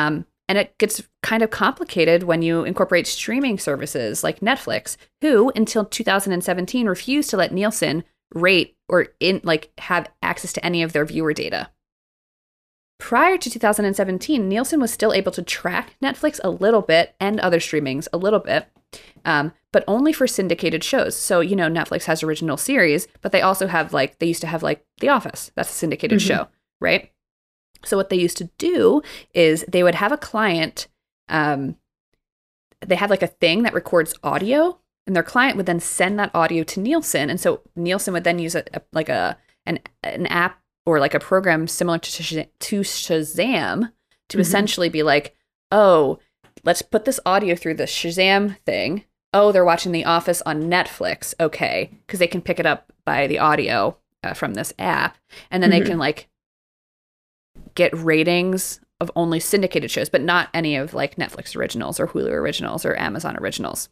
And it gets kind of complicated when you incorporate streaming services like Netflix, who until 2017 refused to let Nielsen rate or have access to any of their viewer data. Prior to 2017, Nielsen was still able to track Netflix a little bit and other streamings a little bit, but only for syndicated shows. So, Netflix has original series, but they also have they used to have The Office. That's a syndicated show, right? So what they used to do is they would have a client, they had a thing that records audio, and their client would then send that audio to Nielsen. And so Nielsen would then use an app or a program similar to Shazam to essentially be oh, let's put this audio through the Shazam thing. Oh, they're watching The Office on Netflix. Okay. Because they can pick it up by the audio from this app. And then they can get ratings of only syndicated shows, but not any of Netflix originals or Hulu originals or Amazon originals.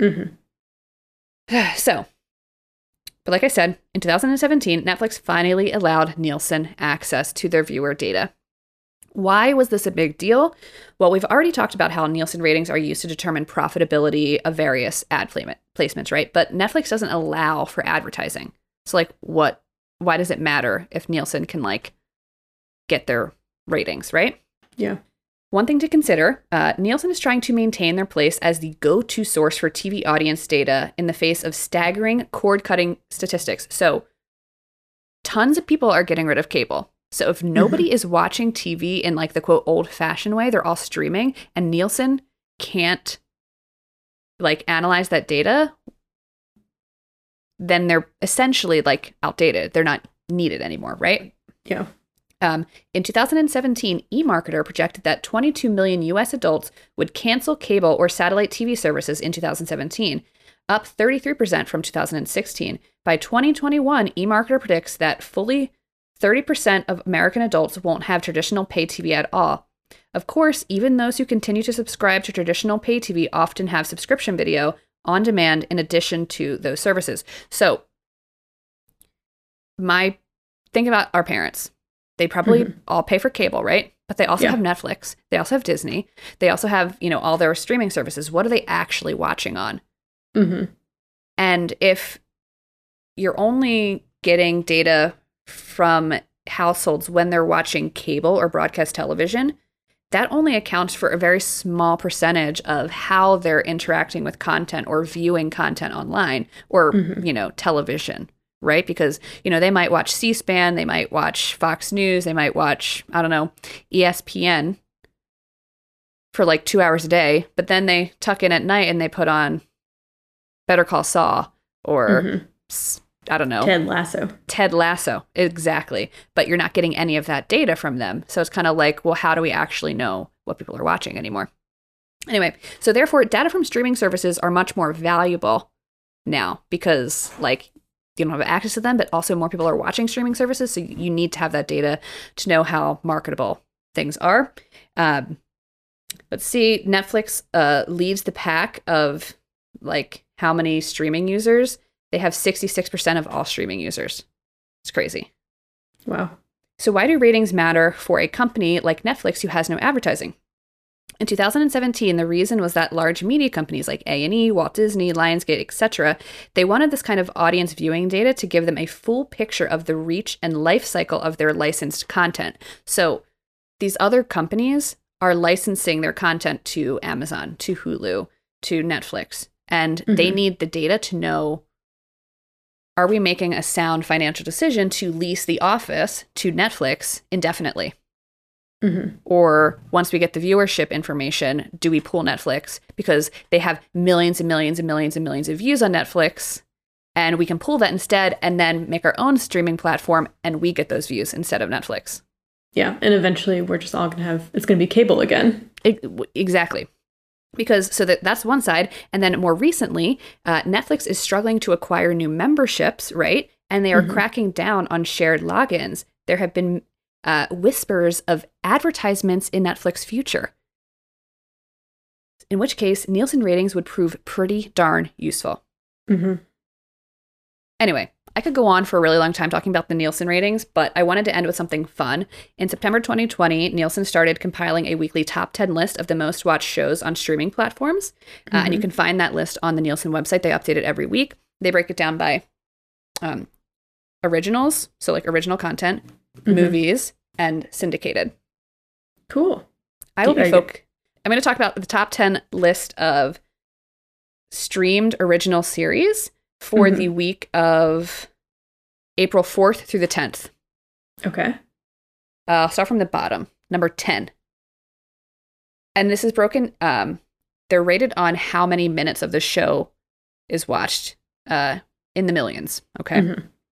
So, but like I said, in 2017, Netflix finally allowed Nielsen access to their viewer data. Why was this a big deal? Well, we've already talked about how Nielsen ratings are used to determine profitability of various ad placements, right? But Netflix doesn't allow for advertising. So why does it matter if Nielsen can get their ratings, right? Yeah. One thing to consider, Nielsen is trying to maintain their place as the go-to source for TV audience data in the face of staggering cord-cutting statistics. So tons of people are getting rid of cable. So if nobody is watching TV in the quote old-fashioned way, they're all streaming, and Nielsen can't analyze that data, then they're essentially outdated. They're not needed anymore, right? Yeah. In 2017, eMarketer projected that 22 million U.S. adults would cancel cable or satellite TV services in 2017, up 33% from 2016. By 2021, eMarketer predicts that fully 30% of American adults won't have traditional pay TV at all. Of course, even those who continue to subscribe to traditional pay TV often have subscription video on demand in addition to those services. So, think about our parents. They probably all pay for cable, right? But they also have Netflix. They also have Disney. They also have, all their streaming services. What are they actually watching on? And if you're only getting data from households when they're watching cable or broadcast television, that only accounts for a very small percentage of how they're interacting with content or viewing content online or, television. Right? Because, they might watch C-SPAN, they might watch Fox News, they might watch, ESPN for 2 hours a day, but then they tuck in at night and they put on Better Call Saul or, Ted Lasso. Exactly. But you're not getting any of that data from them. So it's kind of well, how do we actually know what people are watching anymore? Anyway, so therefore, data from streaming services are much more valuable now because, you don't have access to them, but also more people are watching streaming services. So you need to have that data to know how marketable things are. Let's see. Netflix leads the pack of how many streaming users. They have 66% of all streaming users. It's crazy. Wow. So why do ratings matter for a company like Netflix who has no advertising? In 2017, the reason was that large media companies like A&E, Walt Disney, Lionsgate, etc., they wanted this kind of audience viewing data to give them a full picture of the reach and life cycle of their licensed content. So these other companies are licensing their content to Amazon, to Hulu, to Netflix, and they need the data to know, are we making a sound financial decision to lease The Office to Netflix indefinitely? Or once we get the viewership information, do we pull Netflix because they have millions and millions and millions and millions of views on Netflix, and we can pull that instead and then make our own streaming platform and we get those views instead of Netflix. Yeah, and eventually we're just all it's going to be cable again. Exactly. Because that's one side. And then more recently, Netflix is struggling to acquire new memberships, right? And they are cracking down on shared logins. There have been whispers of advertisements in Netflix future. In which case, Nielsen ratings would prove pretty darn useful. Anyway, I could go on for a really long time talking about the Nielsen ratings, but I wanted to end with something fun. In September 2020, Nielsen started compiling a weekly top 10 list of the most watched shows on streaming platforms. And you can find that list on the Nielsen website. They update it every week. They break it down by originals, so like original content, movies, and syndicated. Cool. I'm going to talk about the top 10 list of streamed original series for the week of April 4th through the 10th. Okay. I'll start from the bottom. Number 10. And this is broken. They're rated on how many minutes of the show is watched in the millions. Okay.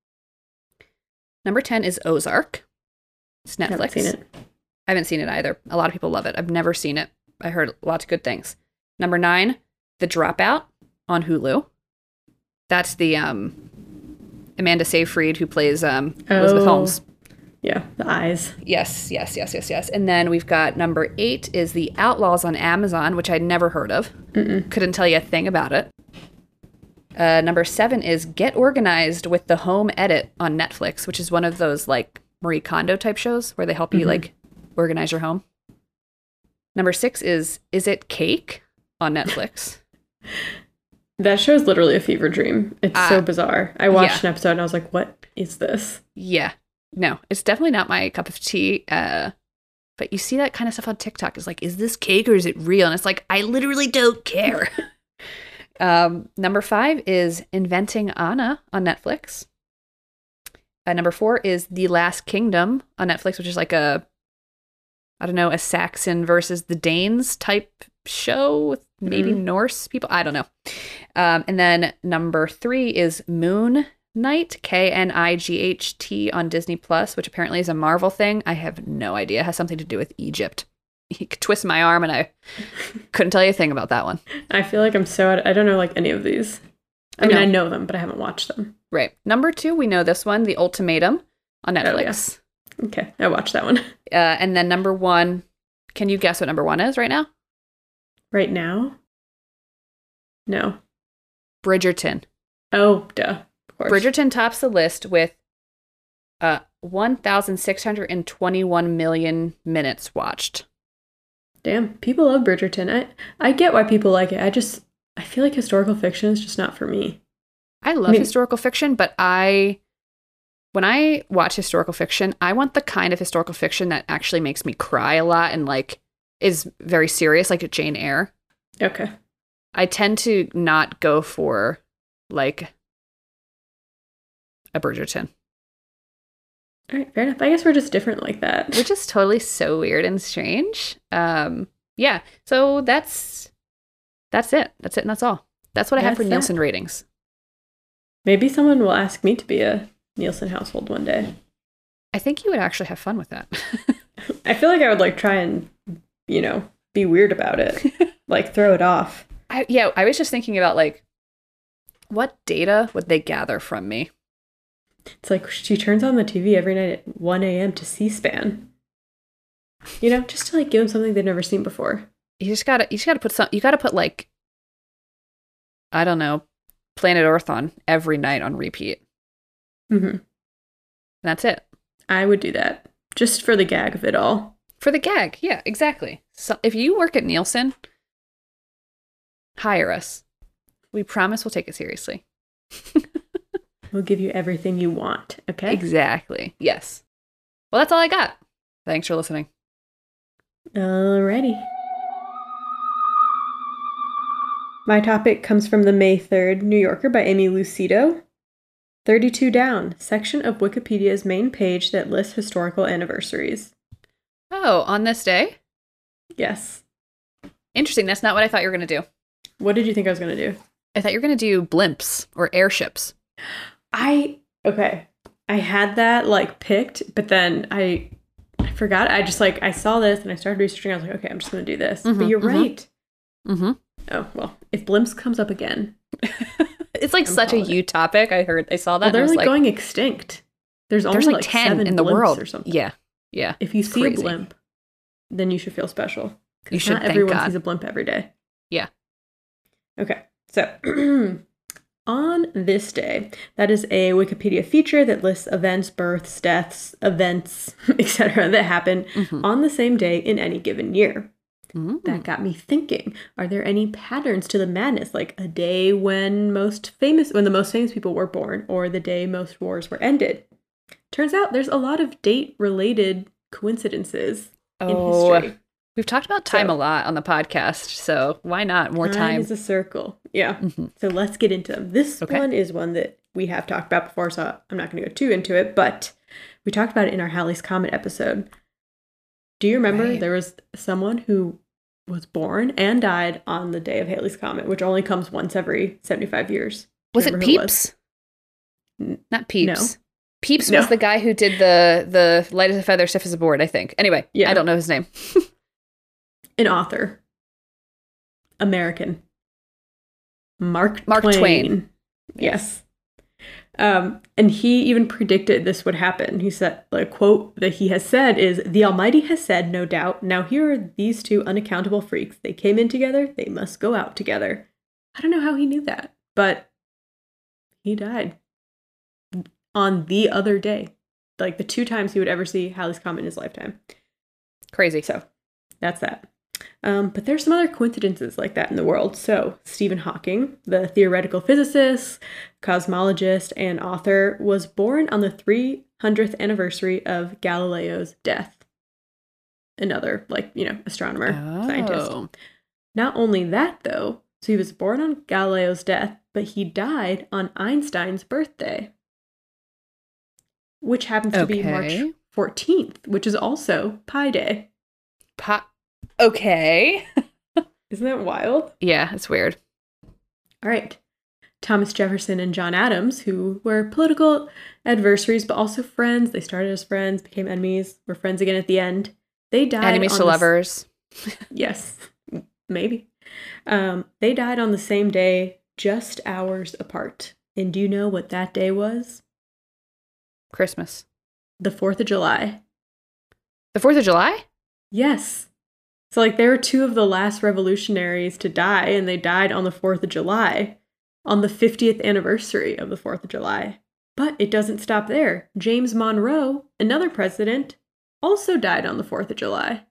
Number 10 is Ozark. It's Netflix. Haven't seen it. I haven't seen it either. A lot of people love it. I've never seen it. I heard lots of good things. Number 9, The Dropout on Hulu. That's the Amanda Seyfried who plays Elizabeth Holmes. Yeah, the eyes. Yes. And then we've got number 8 is The Outlaws on Amazon, which I'd never heard of. Couldn't tell you a thing about it. Number 7 is Get Organized with the Home Edit on Netflix, which is one of those like Marie Kondo type shows where they help you like organize your home. Number 6 is It Cake on Netflix. That show is literally a fever dream. It's so bizarre. I watched an episode and I was like, what is this? Yeah. No, it's definitely not my cup of tea. But you see that kind of stuff on TikTok. It's like, is this cake or is it real? And it's like, I literally don't care. Number 5 is Inventing Anna on Netflix. Number 4 is The Last Kingdom on Netflix, which is like a Saxon versus the Danes type show with maybe Norse people. I don't know. And then number 3 is Moon Knight, Knight on Disney Plus, which apparently is a Marvel thing. I have no idea. It has something to do with Egypt. He could twist my arm and I couldn't tell you a thing about that one. I feel like I don't know like any of these. I mean, I know them, but I haven't watched them. Right. Number 2, we know this one, The Ultimatum on Netflix. Oh, yeah. Okay, I watched that one. And then number 1, can you guess what number 1 is right now? Right now? No. Bridgerton. Oh, duh. Of course. Bridgerton tops the list with 1,621 million minutes watched. Damn, people love Bridgerton. I get why people like it. I feel like historical fiction is just not for me. I love historical fiction, but when I watch historical fiction, I want the kind of historical fiction that actually makes me cry a lot and like is very serious, like Jane Eyre. Okay. I tend to not go for like a Bridgerton. All right, fair enough. I guess we're just different like that. We're just totally so weird and strange. Yeah. So that's it. That's it, and that's all. That's what I have for Nielsen ratings. Maybe someone will ask me to be a Nielsen household one day. I think you would actually have fun with that. I feel like I would like try and, be weird about it. Like throw it off. I was just thinking about like, what data would they gather from me? It's like she turns on the TV every night at 1 a.m. to C-SPAN. Just to like give them something they've never seen before. You gotta put like, I don't know, Planet Earth on every night on repeat. And that's it. I would do that just for the gag of it all. For the gag, yeah, exactly. So if you work at Nielsen, hire us. We promise we'll take it seriously. We'll give you everything you want, okay? Exactly, yes. Well, that's all I got. Thanks for listening. Alrighty. My topic comes from the May 3rd New Yorker by Amy Lucido. 32 down, section of Wikipedia's main page that lists historical anniversaries. Oh, on this day? Yes. Interesting. That's not what I thought you were going to do. What did you think I was going to do? I thought you were going to do blimps or airships. Okay. I had that like picked, but then I forgot. I just like, I saw this and I started researching. I was like, okay, I'm just going to do this. But you're right. Oh, well, if blimps comes up again. It's like such a you topic. I saw that. Well, they're like going extinct. There's only like 10 in the world or something. Yeah. If you see a blimp, then you should feel special. You should not thank everyone God. sees a blimp every day. Yeah. Okay. So On this day, that is a Wikipedia feature that lists events, births, deaths, events, etc. that happen on the same day in any given year. That got me thinking, are there any patterns to the madness, like a day when the most famous people were born, or the day most wars were ended? Turns out there's a lot of date-related coincidences in history. We've talked about time a lot on the podcast, so why not more time? Time is a circle. Yeah. So let's get into them. This one is one that we have talked about before, so I'm not going to go too into it, but we talked about it in our Halley's Comet episode. Do you remember there was someone who was born and died on the day of Halley's Comet, which only comes once every 75 years? Was it Pepys? Not Pepys. No. Pepys was the guy who did the light as a feather, stiff as a board, I think. Anyway, I don't know his name. An author. American. Mark Twain. Yes. And he even predicted this would happen. He said, a quote that he has said is, "The Almighty has said, no doubt, now here are these two unaccountable freaks. They came in together, they must go out together." I don't know how he knew that, but he died on the other day. Like the 2 times he would ever see Halley's Comet in his lifetime. Crazy. So that's that. But there's some other coincidences like that in the world. So Stephen Hawking, the theoretical physicist, cosmologist, and author, was born on the 300th anniversary of Galileo's death. Another, astronomer, scientist. Not only that, though, so he was born on Galileo's death, but he died on Einstein's birthday, which happens to be March 14th, which is also Pi Day. Okay. Isn't that wild? Yeah, it's weird. All right. Thomas Jefferson and John Adams, who were political adversaries, but also friends. They started as friends, became enemies, were friends again at the end. They died enemies to lovers. Yes, maybe. They died on the same day, just hours apart. And do you know what that day was? Christmas. The 4th of July. The 4th of July? Yes. So, they were 2 of the last revolutionaries to die, and they died on the 4th of July, on the 50th anniversary of the 4th of July. But it doesn't stop there. James Monroe, another president, also died on the 4th of July.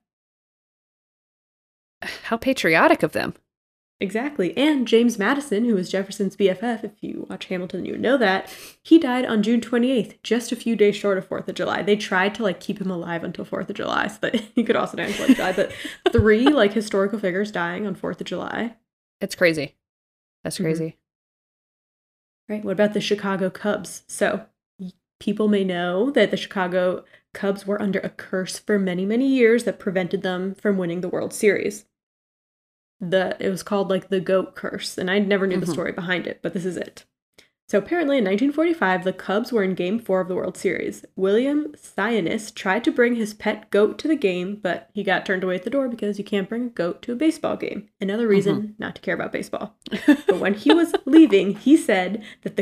How patriotic of them. Exactly. And James Madison, who was Jefferson's BFF, if you watch Hamilton, you would know that, he died on June 28th, just a few days short of 4th of July. They tried to, keep him alive until 4th of July so that he could also die on 4th of July. But 3, historical figures dying on 4th of July. It's crazy. That's crazy. Right. What about the Chicago Cubs? So, people may know that the Chicago Cubs were under a curse for many, many years that prevented them from winning the World Series. It was called the GOAT curse, and I never knew the story behind it, but this is it. So apparently in 1945, the Cubs were in Game 4 of the World Series. William Sionis tried to bring his pet goat to the game, but he got turned away at the door because you can't bring a goat to a baseball game. Another reason not to care about baseball. But when he was leaving, he said that the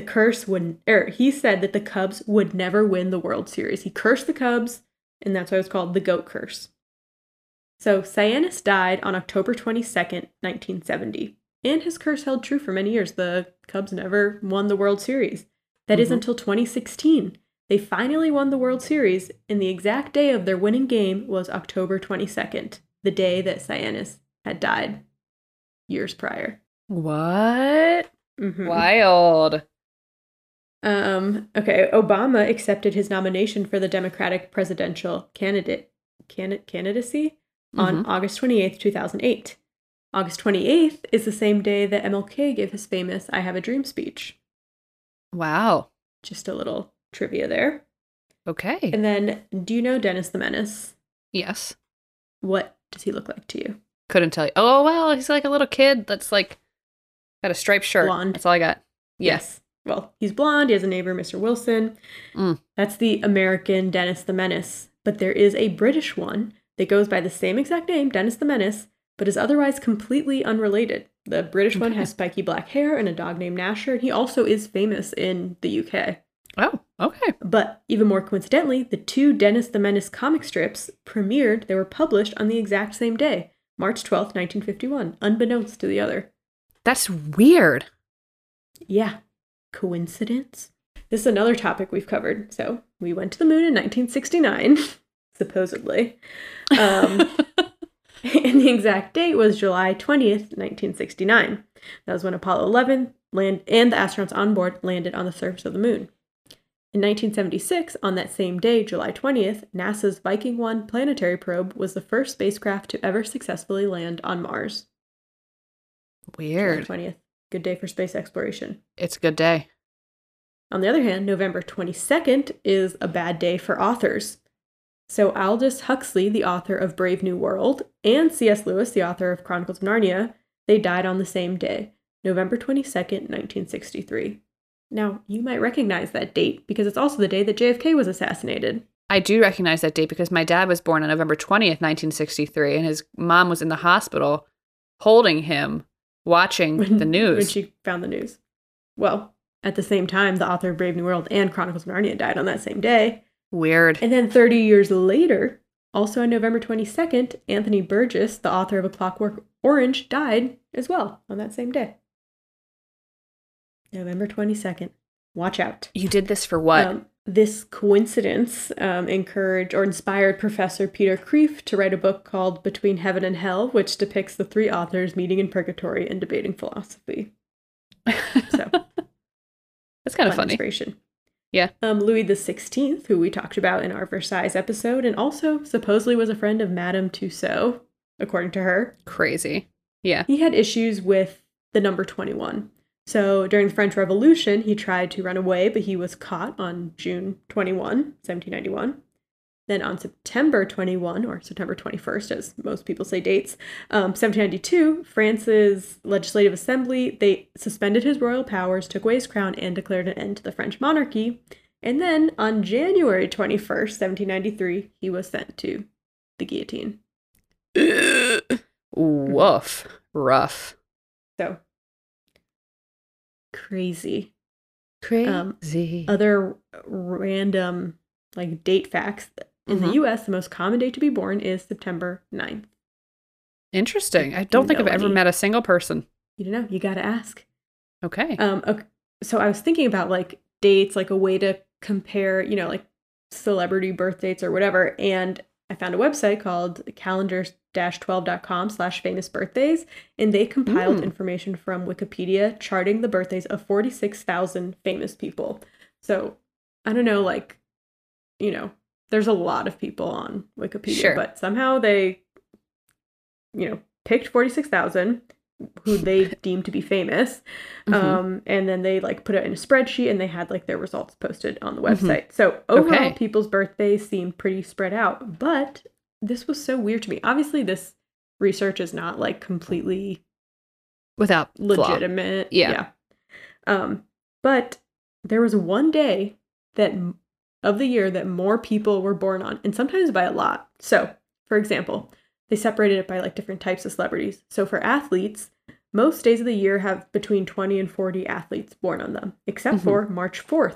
Cubs would never win the World Series. He cursed the Cubs, and that's why it was called the GOAT curse. So Sionis died on October 22nd, 1970. And his curse held true for many years. The Cubs never won the World Series. That is until 2016. They finally won the World Series, and the exact day of their winning game was October 22nd, the day that Sionis had died years prior. What? Wild. Okay, Obama accepted his nomination for the Democratic presidential candidacy on August 28th, 2008. August 28th is the same day that MLK gave his famous I Have a Dream speech. Wow. Just a little trivia there. Okay. And then, do you know Dennis the Menace? Yes. What does he look like to you? Couldn't tell you. Oh, well, he's like a little kid that's got a striped shirt. Blonde. That's all I got. Yes. Well, he's blonde. He has a neighbor, Mr. Wilson. That's the American Dennis the Menace. But there is a British one that goes by the same exact name, Dennis the Menace, but is otherwise completely unrelated. The British one has spiky black hair and a dog named Gnasher, and he also is famous in the UK. Oh, okay. But even more coincidentally, the 2 Dennis the Menace comic strips they were published on the exact same day, March 12th, 1951, unbeknownst to the other. That's weird. Yeah. Coincidence? This is another topic we've covered. So we went to the moon in 1969, supposedly. And the exact date was July 20th, 1969. That was when Apollo 11 and the astronauts on board landed on the surface of the moon. In 1976, on that same day, July 20th, NASA's Viking 1 planetary probe was the first spacecraft to ever successfully land on Mars. Weird. July 20th. Good day for space exploration. It's a good day. On the other hand, November 22nd is a bad day for authors. So Aldous Huxley, the author of Brave New World, and C.S. Lewis, the author of Chronicles of Narnia, they died on the same day, November 22nd, 1963. Now, you might recognize that date because it's also the day that JFK was assassinated. I do recognize that date because my dad was born on November 20th, 1963, and his mom was in the hospital holding him, watching the news. When she found the news. Well, at the same time, the author of Brave New World and Chronicles of Narnia died on that same day. Weird. And then 30 years later, also on November 22nd, Anthony Burgess, the author of A Clockwork Orange, died as well on that same day. November 22nd. Watch out. You did this for what? This coincidence encouraged or inspired Professor Peter Kreeft to write a book called Between Heaven and Hell, which depicts the three authors meeting in purgatory and debating philosophy. So that's kind of funny. Inspiration. Yeah. Louis XVI, who we talked about in our Versailles episode, and also supposedly was a friend of Madame Tussaud, according to her. Crazy. Yeah. He had issues with the number 21. So during the French Revolution, he tried to run away, but he was caught on June 21, 1791. Then on September 21, or September 21st, as most people say dates, 1792, France's Legislative Assembly, they suspended his royal powers, took away his crown, and declared an end to the French monarchy. And then on January 21st, 1793, he was sent to the guillotine. Woof. Rough. So, crazy. Crazy. Other random, like, date facts. In the U.S., the most common day to be born is September 9th. Interesting. I don't think I've ever met a single person. You don't know. You got to ask. Okay. So I was thinking about, like, dates, like a way to compare, you know, like celebrity birth dates or whatever. And I found a website called calendar-12.com/famous birthdays. And they compiled information from Wikipedia charting the birthdays of 46,000 famous people. So I don't know, like, you know, there's a lot of people on Wikipedia, but somehow they, you know, picked 46,000 who they deemed to be famous. And then they, like, put it in a spreadsheet and they had, like, their results posted on the website. So overall, people's birthdays seemed pretty spread out, but this was so weird to me. Obviously, this research is not, like, completely without legitimate. Yeah. But there was one day that of the year that more people were born on, and sometimes by a lot. So, for example, they separated it by, like, different types of celebrities. So for athletes, most days of the year have between 20 and 40 athletes born on them, except for March 4th.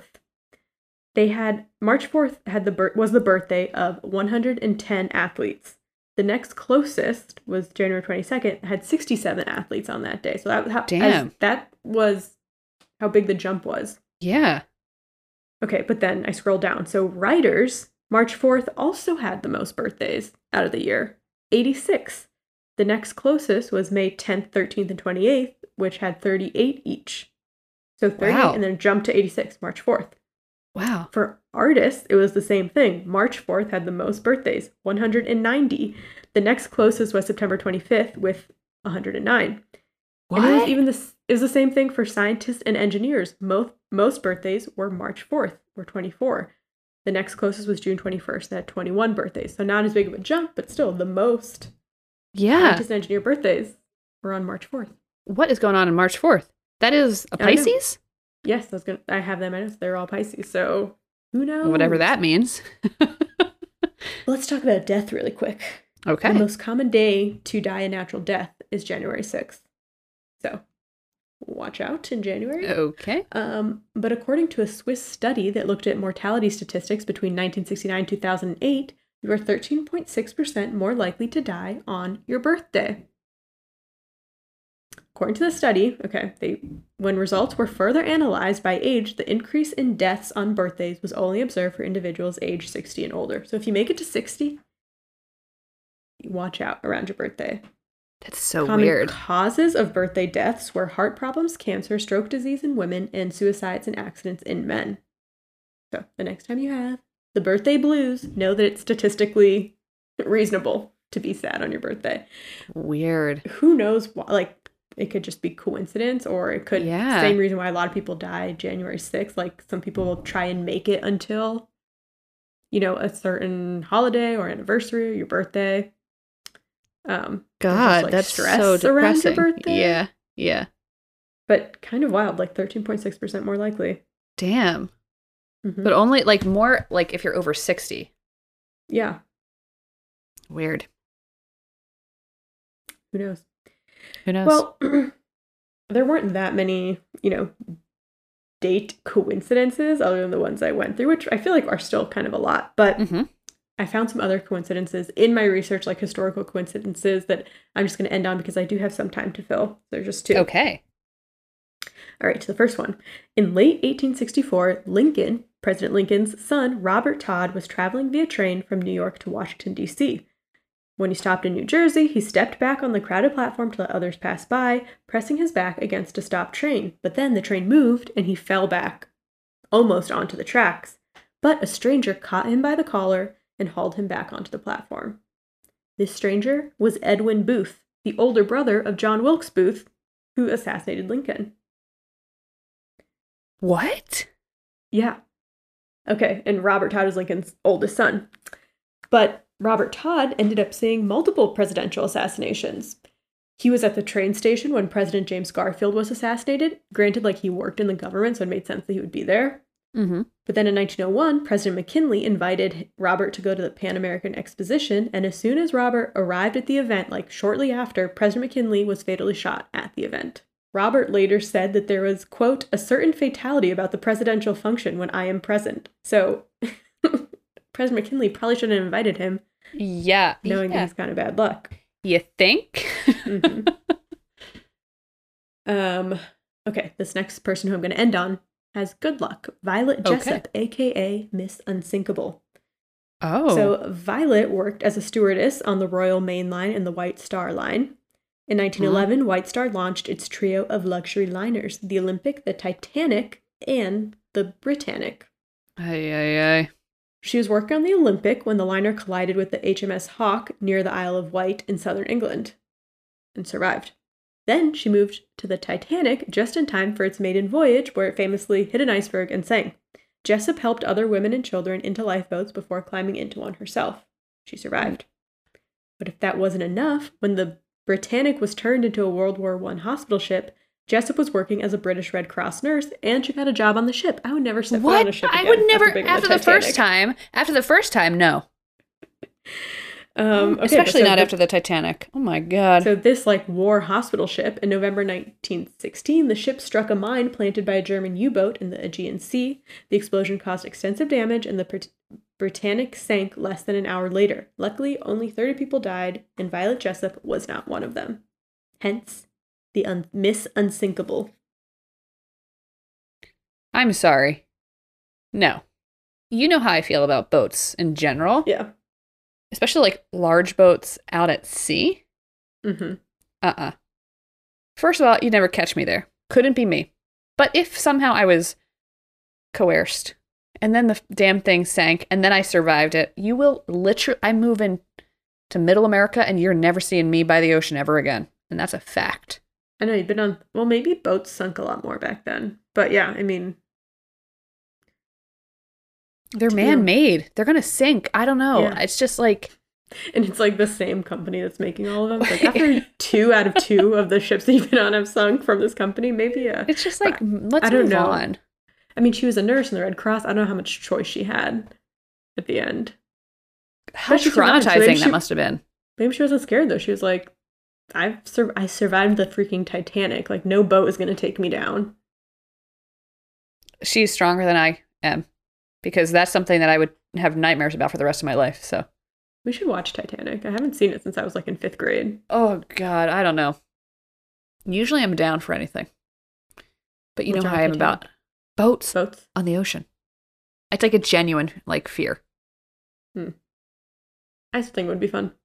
March 4th was the birthday of 110 athletes. The next closest was January 22nd, had 67 athletes on that day. So that was how big the jump was. Yeah. Okay, but then I scroll down. So writers, March 4th also had the most birthdays out of the year, 86. The next closest was May 10th, 13th, and 28th, which had 38 each. So 30, and then jumped to 86, March 4th. Wow. For artists, it was the same thing. March 4th had the most birthdays, 190. The next closest was September 25th with 109. What? And it was the same thing for scientists and engineers. Most birthdays were March 4th, or 24. The next closest was June 21st, that had 21 birthdays. So not as big of a jump, but still the most scientist and engineer birthdays were on March 4th. What is going on March 4th? That is a Pisces? Yes, I have them. I know they're all Pisces. So who knows? Whatever that means. Let's talk about death really quick. Okay. The most common day to die a natural death is January 6th. So watch out in January. Okay. But according to a Swiss study that looked at mortality statistics between 1969 and 2008, you are 13.6% more likely to die on your birthday. according to the study, when results were further analyzed by age, the increase in deaths on birthdays was only observed for individuals aged 60 and older. So if you make it to 60, watch out around your birthday. That's so Common weird. causes of birthday deaths were heart problems, cancer, stroke disease in women, and suicides and accidents in men. So the next time you have the birthday blues, know that it's statistically reasonable to be sad on your birthday. Weird. Who knows why? Like, it could just be coincidence, or it could Yeah. same reason why a lot of people die January 6th. Like, some people will try and make it until, a certain holiday or anniversary or your birthday. God, like, that's stress so around your depressing. birthday. Yeah. But kind of wild, like 13.6% more likely. Damn. Mhm. But only like more like if you're over 60. Yeah, Weird. who knows? Who knows? Well, there weren't that many, date coincidences other than the ones I went through, which I feel like are still kind of a lot. But I found some other coincidences in my research, like historical coincidences, that I'm just going to end on because I do have some time to fill. There's just two. Okay. All right, to the first one. In late 1864, Lincoln, President Lincoln's son, Robert Todd, was traveling via train from New York to Washington, D.C. When he stopped in New Jersey, he stepped back on the crowded platform to let others pass by, pressing his back against a stopped train. But then the train moved, and he fell back, almost onto the tracks. But a stranger caught him by the collar and hauled him back onto the platform. This stranger was Edwin Booth, the older brother of John Wilkes Booth, who assassinated Lincoln. What? Yeah. Okay, and Robert Todd was Lincoln's oldest son. But Robert Todd ended up seeing multiple presidential assassinations. He was at the train station when President James Garfield was assassinated. Granted, he worked in the government, so it made sense that he would be there. Mm-hmm. But then in 1901, President McKinley invited Robert to go to the Pan American Exposition, and as soon as Robert arrived at the event, shortly after, President McKinley was fatally shot at the event. Robert later said that there was, quote, a certain fatality about the presidential function when I am present. So, President McKinley probably shouldn't have invited him. Yeah. Knowing that he's kind of bad luck. You think? Mm-hmm. Okay, this next person who I'm going to end on has good luck. Violet Jessup, a.k.a. Miss Unsinkable. Oh. So Violet worked as a stewardess on the Royal Main Line and the White Star Line. In 1911, White Star launched its trio of luxury liners, the Olympic, the Titanic, and the Britannic. Aye. She was working on the Olympic when the liner collided with the HMS Hawke near the Isle of Wight in southern England and survived. Then she moved to the Titanic just in time for its maiden voyage, where it famously hit an iceberg and sank. Jessup helped other women and children into lifeboats before climbing into one herself. She survived. But if that wasn't enough, when the Britannic was turned into a World War I hospital ship, Jessup was working as a British Red Cross nurse, and she got a job on the ship. I would never step foot on a ship again. I would never, after the first time. After the first time, no. Especially not after the Titanic. Oh my God. So this war hospital ship, in November 1916, the ship struck a mine planted by a German U-boat in the Aegean Sea. The explosion caused extensive damage, and the Britannic sank less than an hour later. Luckily, only 30 people died, and Violet Jessup was not one of them. Hence, the Miss Unsinkable. I'm sorry. No. You know how I feel about boats in general. Yeah. Especially large boats out at sea. Mm-hmm. First of all, you'd never catch me there. Couldn't be me. But if somehow I was coerced, and then the damn thing sank, and then I survived it, you will literally, I move in to Middle America, and you're never seeing me by the ocean ever again. And that's a fact. I know you've been on, well, maybe boats sunk a lot more back then. But yeah, I mean. They're man-made. They're going to sink. I don't know. Yeah. It's just And it's the same company that's making all of them. It's after 2 out of 2 of the ships that you've been on have sunk from this company, maybe. It's just let's move on. I mean, she was a nurse in the Red Cross. I don't know how much choice she had at the end. How traumatizing that must have been. Maybe she wasn't scared, though. She was like, I survived the freaking Titanic. No boat is going to take me down. She's stronger than I am. Because that's something that I would have nightmares about for the rest of my life, so. We should watch Titanic. I haven't seen it since I was in 5th grade. Oh, God, I don't know. Usually I'm down for anything. But you What's know wrong how I am with you? about boats Boats. on the ocean. It's like a genuine like fear. I still think it would be fun.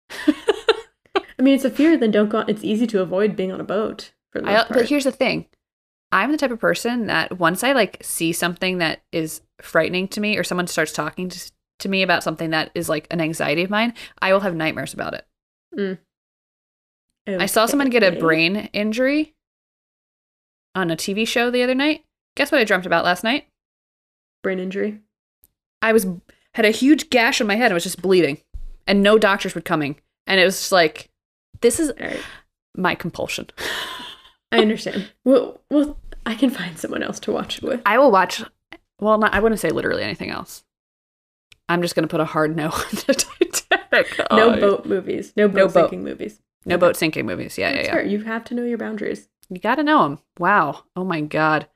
I mean, it's a fear, then don't go. It's easy to avoid being on a boat for the most part. But here's the thing. I'm the type of person that once I like see something that is frightening to me or someone starts talking to me about something that is like an anxiety of mine, I will have nightmares about it. Mm. I saw someone get a Okay. brain injury on a TV show the other night. Guess what I dreamt about last night? Brain injury. I had a huge gash on my head and was just bleeding. And no doctors were coming. And it was just like, this is All right. my compulsion. I understand. Well, I can find someone else to watch it with. I will watch, well, I wouldn't say literally anything else. I'm just going to put a hard no on the Titanic. No boat movies. No boat boat. sinking movies. No boat sinking movies. Yeah, That's yeah. fair. You have to know your boundaries. You got to know them. Wow. Oh my God.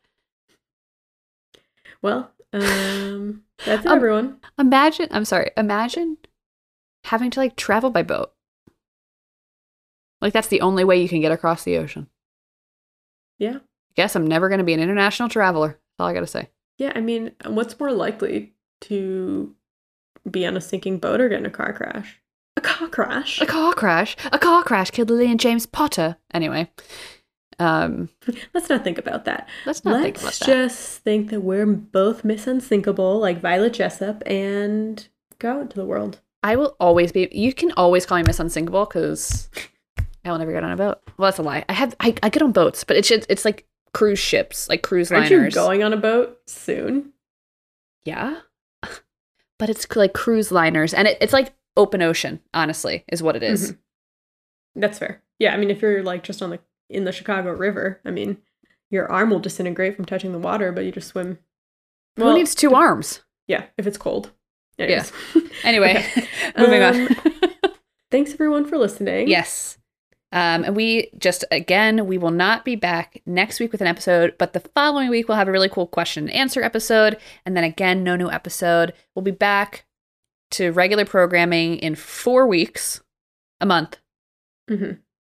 Well, that's it, everyone. Imagine having to like travel by boat. Like that's the only way you can get across the ocean. Yeah. Guess I'm never going to be an international traveler. That's all I got to say. Yeah, I mean, what's more likely to be on a sinking boat or get in a car crash? A car crash? A car crash killed Lily and James Potter. Anyway, Let's not think about that. let's not think about Let's that. just think that we're both Miss Unsinkable, like Violet Jessup, and go out into the world. I will always be. You can always call me Miss Unsinkable because I will never get on a boat. Well, that's a lie. I get on boats, but it's like cruise ships, like cruise Aren't liners. you going on a boat soon? Yeah, but it's like cruise liners, and it's like open ocean. Honestly, is what it is. Mhm. That's fair. Yeah, I mean, if you're like just in the Chicago River, I mean, your arm will disintegrate from touching the water, but you just swim. Who needs two arms? Yeah, if it's cold. Anyways. Anyway, Okay. moving on. Thanks everyone for listening. Yes. And we will not be back next week with an episode, but the following week we'll have a really cool question and answer episode. And then again, no new episode. We'll be back to regular programming in 4 weeks, a month. Mm-hmm.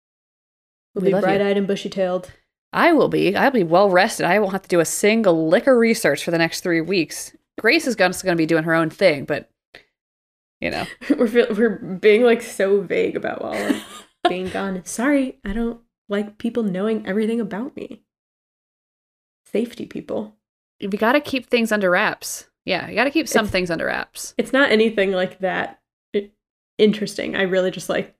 We'll We be love you. bright-eyed and bushy-tailed. I'll be well rested. I won't have to do a single lick of research for the next 3 weeks. Grace is going to be doing her own thing, but you know. We're being like so vague about all of being gone. Sorry, I don't like people knowing everything about me. Safety, people. We got to keep things under wraps. Yeah, you got to keep some things under wraps. It's not anything like that interesting. I really just like,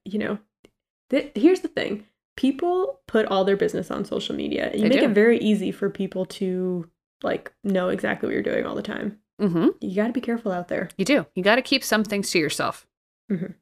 here's the thing. People put all their business on social media. And you They make do. it very easy for people to like know exactly what you're doing all the time. Mm-hmm. You got to be careful out there. You do. You got to keep some things to yourself. Mhm.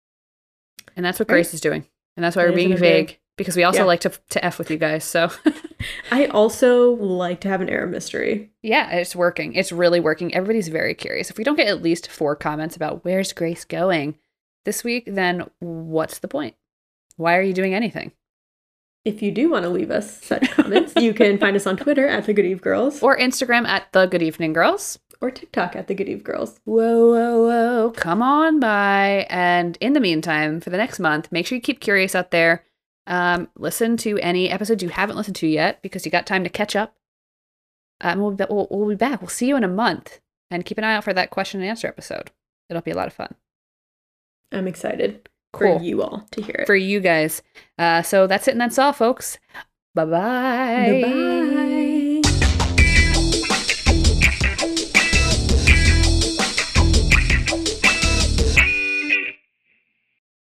And that's what Right. Grace is doing. And that's why That we're is being what I'm doing. vague. Because we also Yeah. like to F with you guys. So, I also like to have an air of mystery. yeah, it's working. It's really working. Everybody's very curious. If we don't get at least 4 comments about where's Grace going this week, then what's the point? Why are you doing anything? If you do want to leave us such comments, you can find us on Twitter at The Good Eve Girls Or Instagram at The Good Evening Girls. or TikTok at The Good Eve Girls. Whoa, whoa, whoa. Come on by. And in the meantime, for the next month, make sure you keep curious out there. Listen to any episodes you haven't listened to yet because you got time to catch up. We'll be back. We'll see you in a month. And keep an eye out for that question and answer episode. It'll be a lot of fun. I'm excited Cool. for you all to hear it. For you guys. So that's it and that's all, folks. Bye-bye. Bye-bye.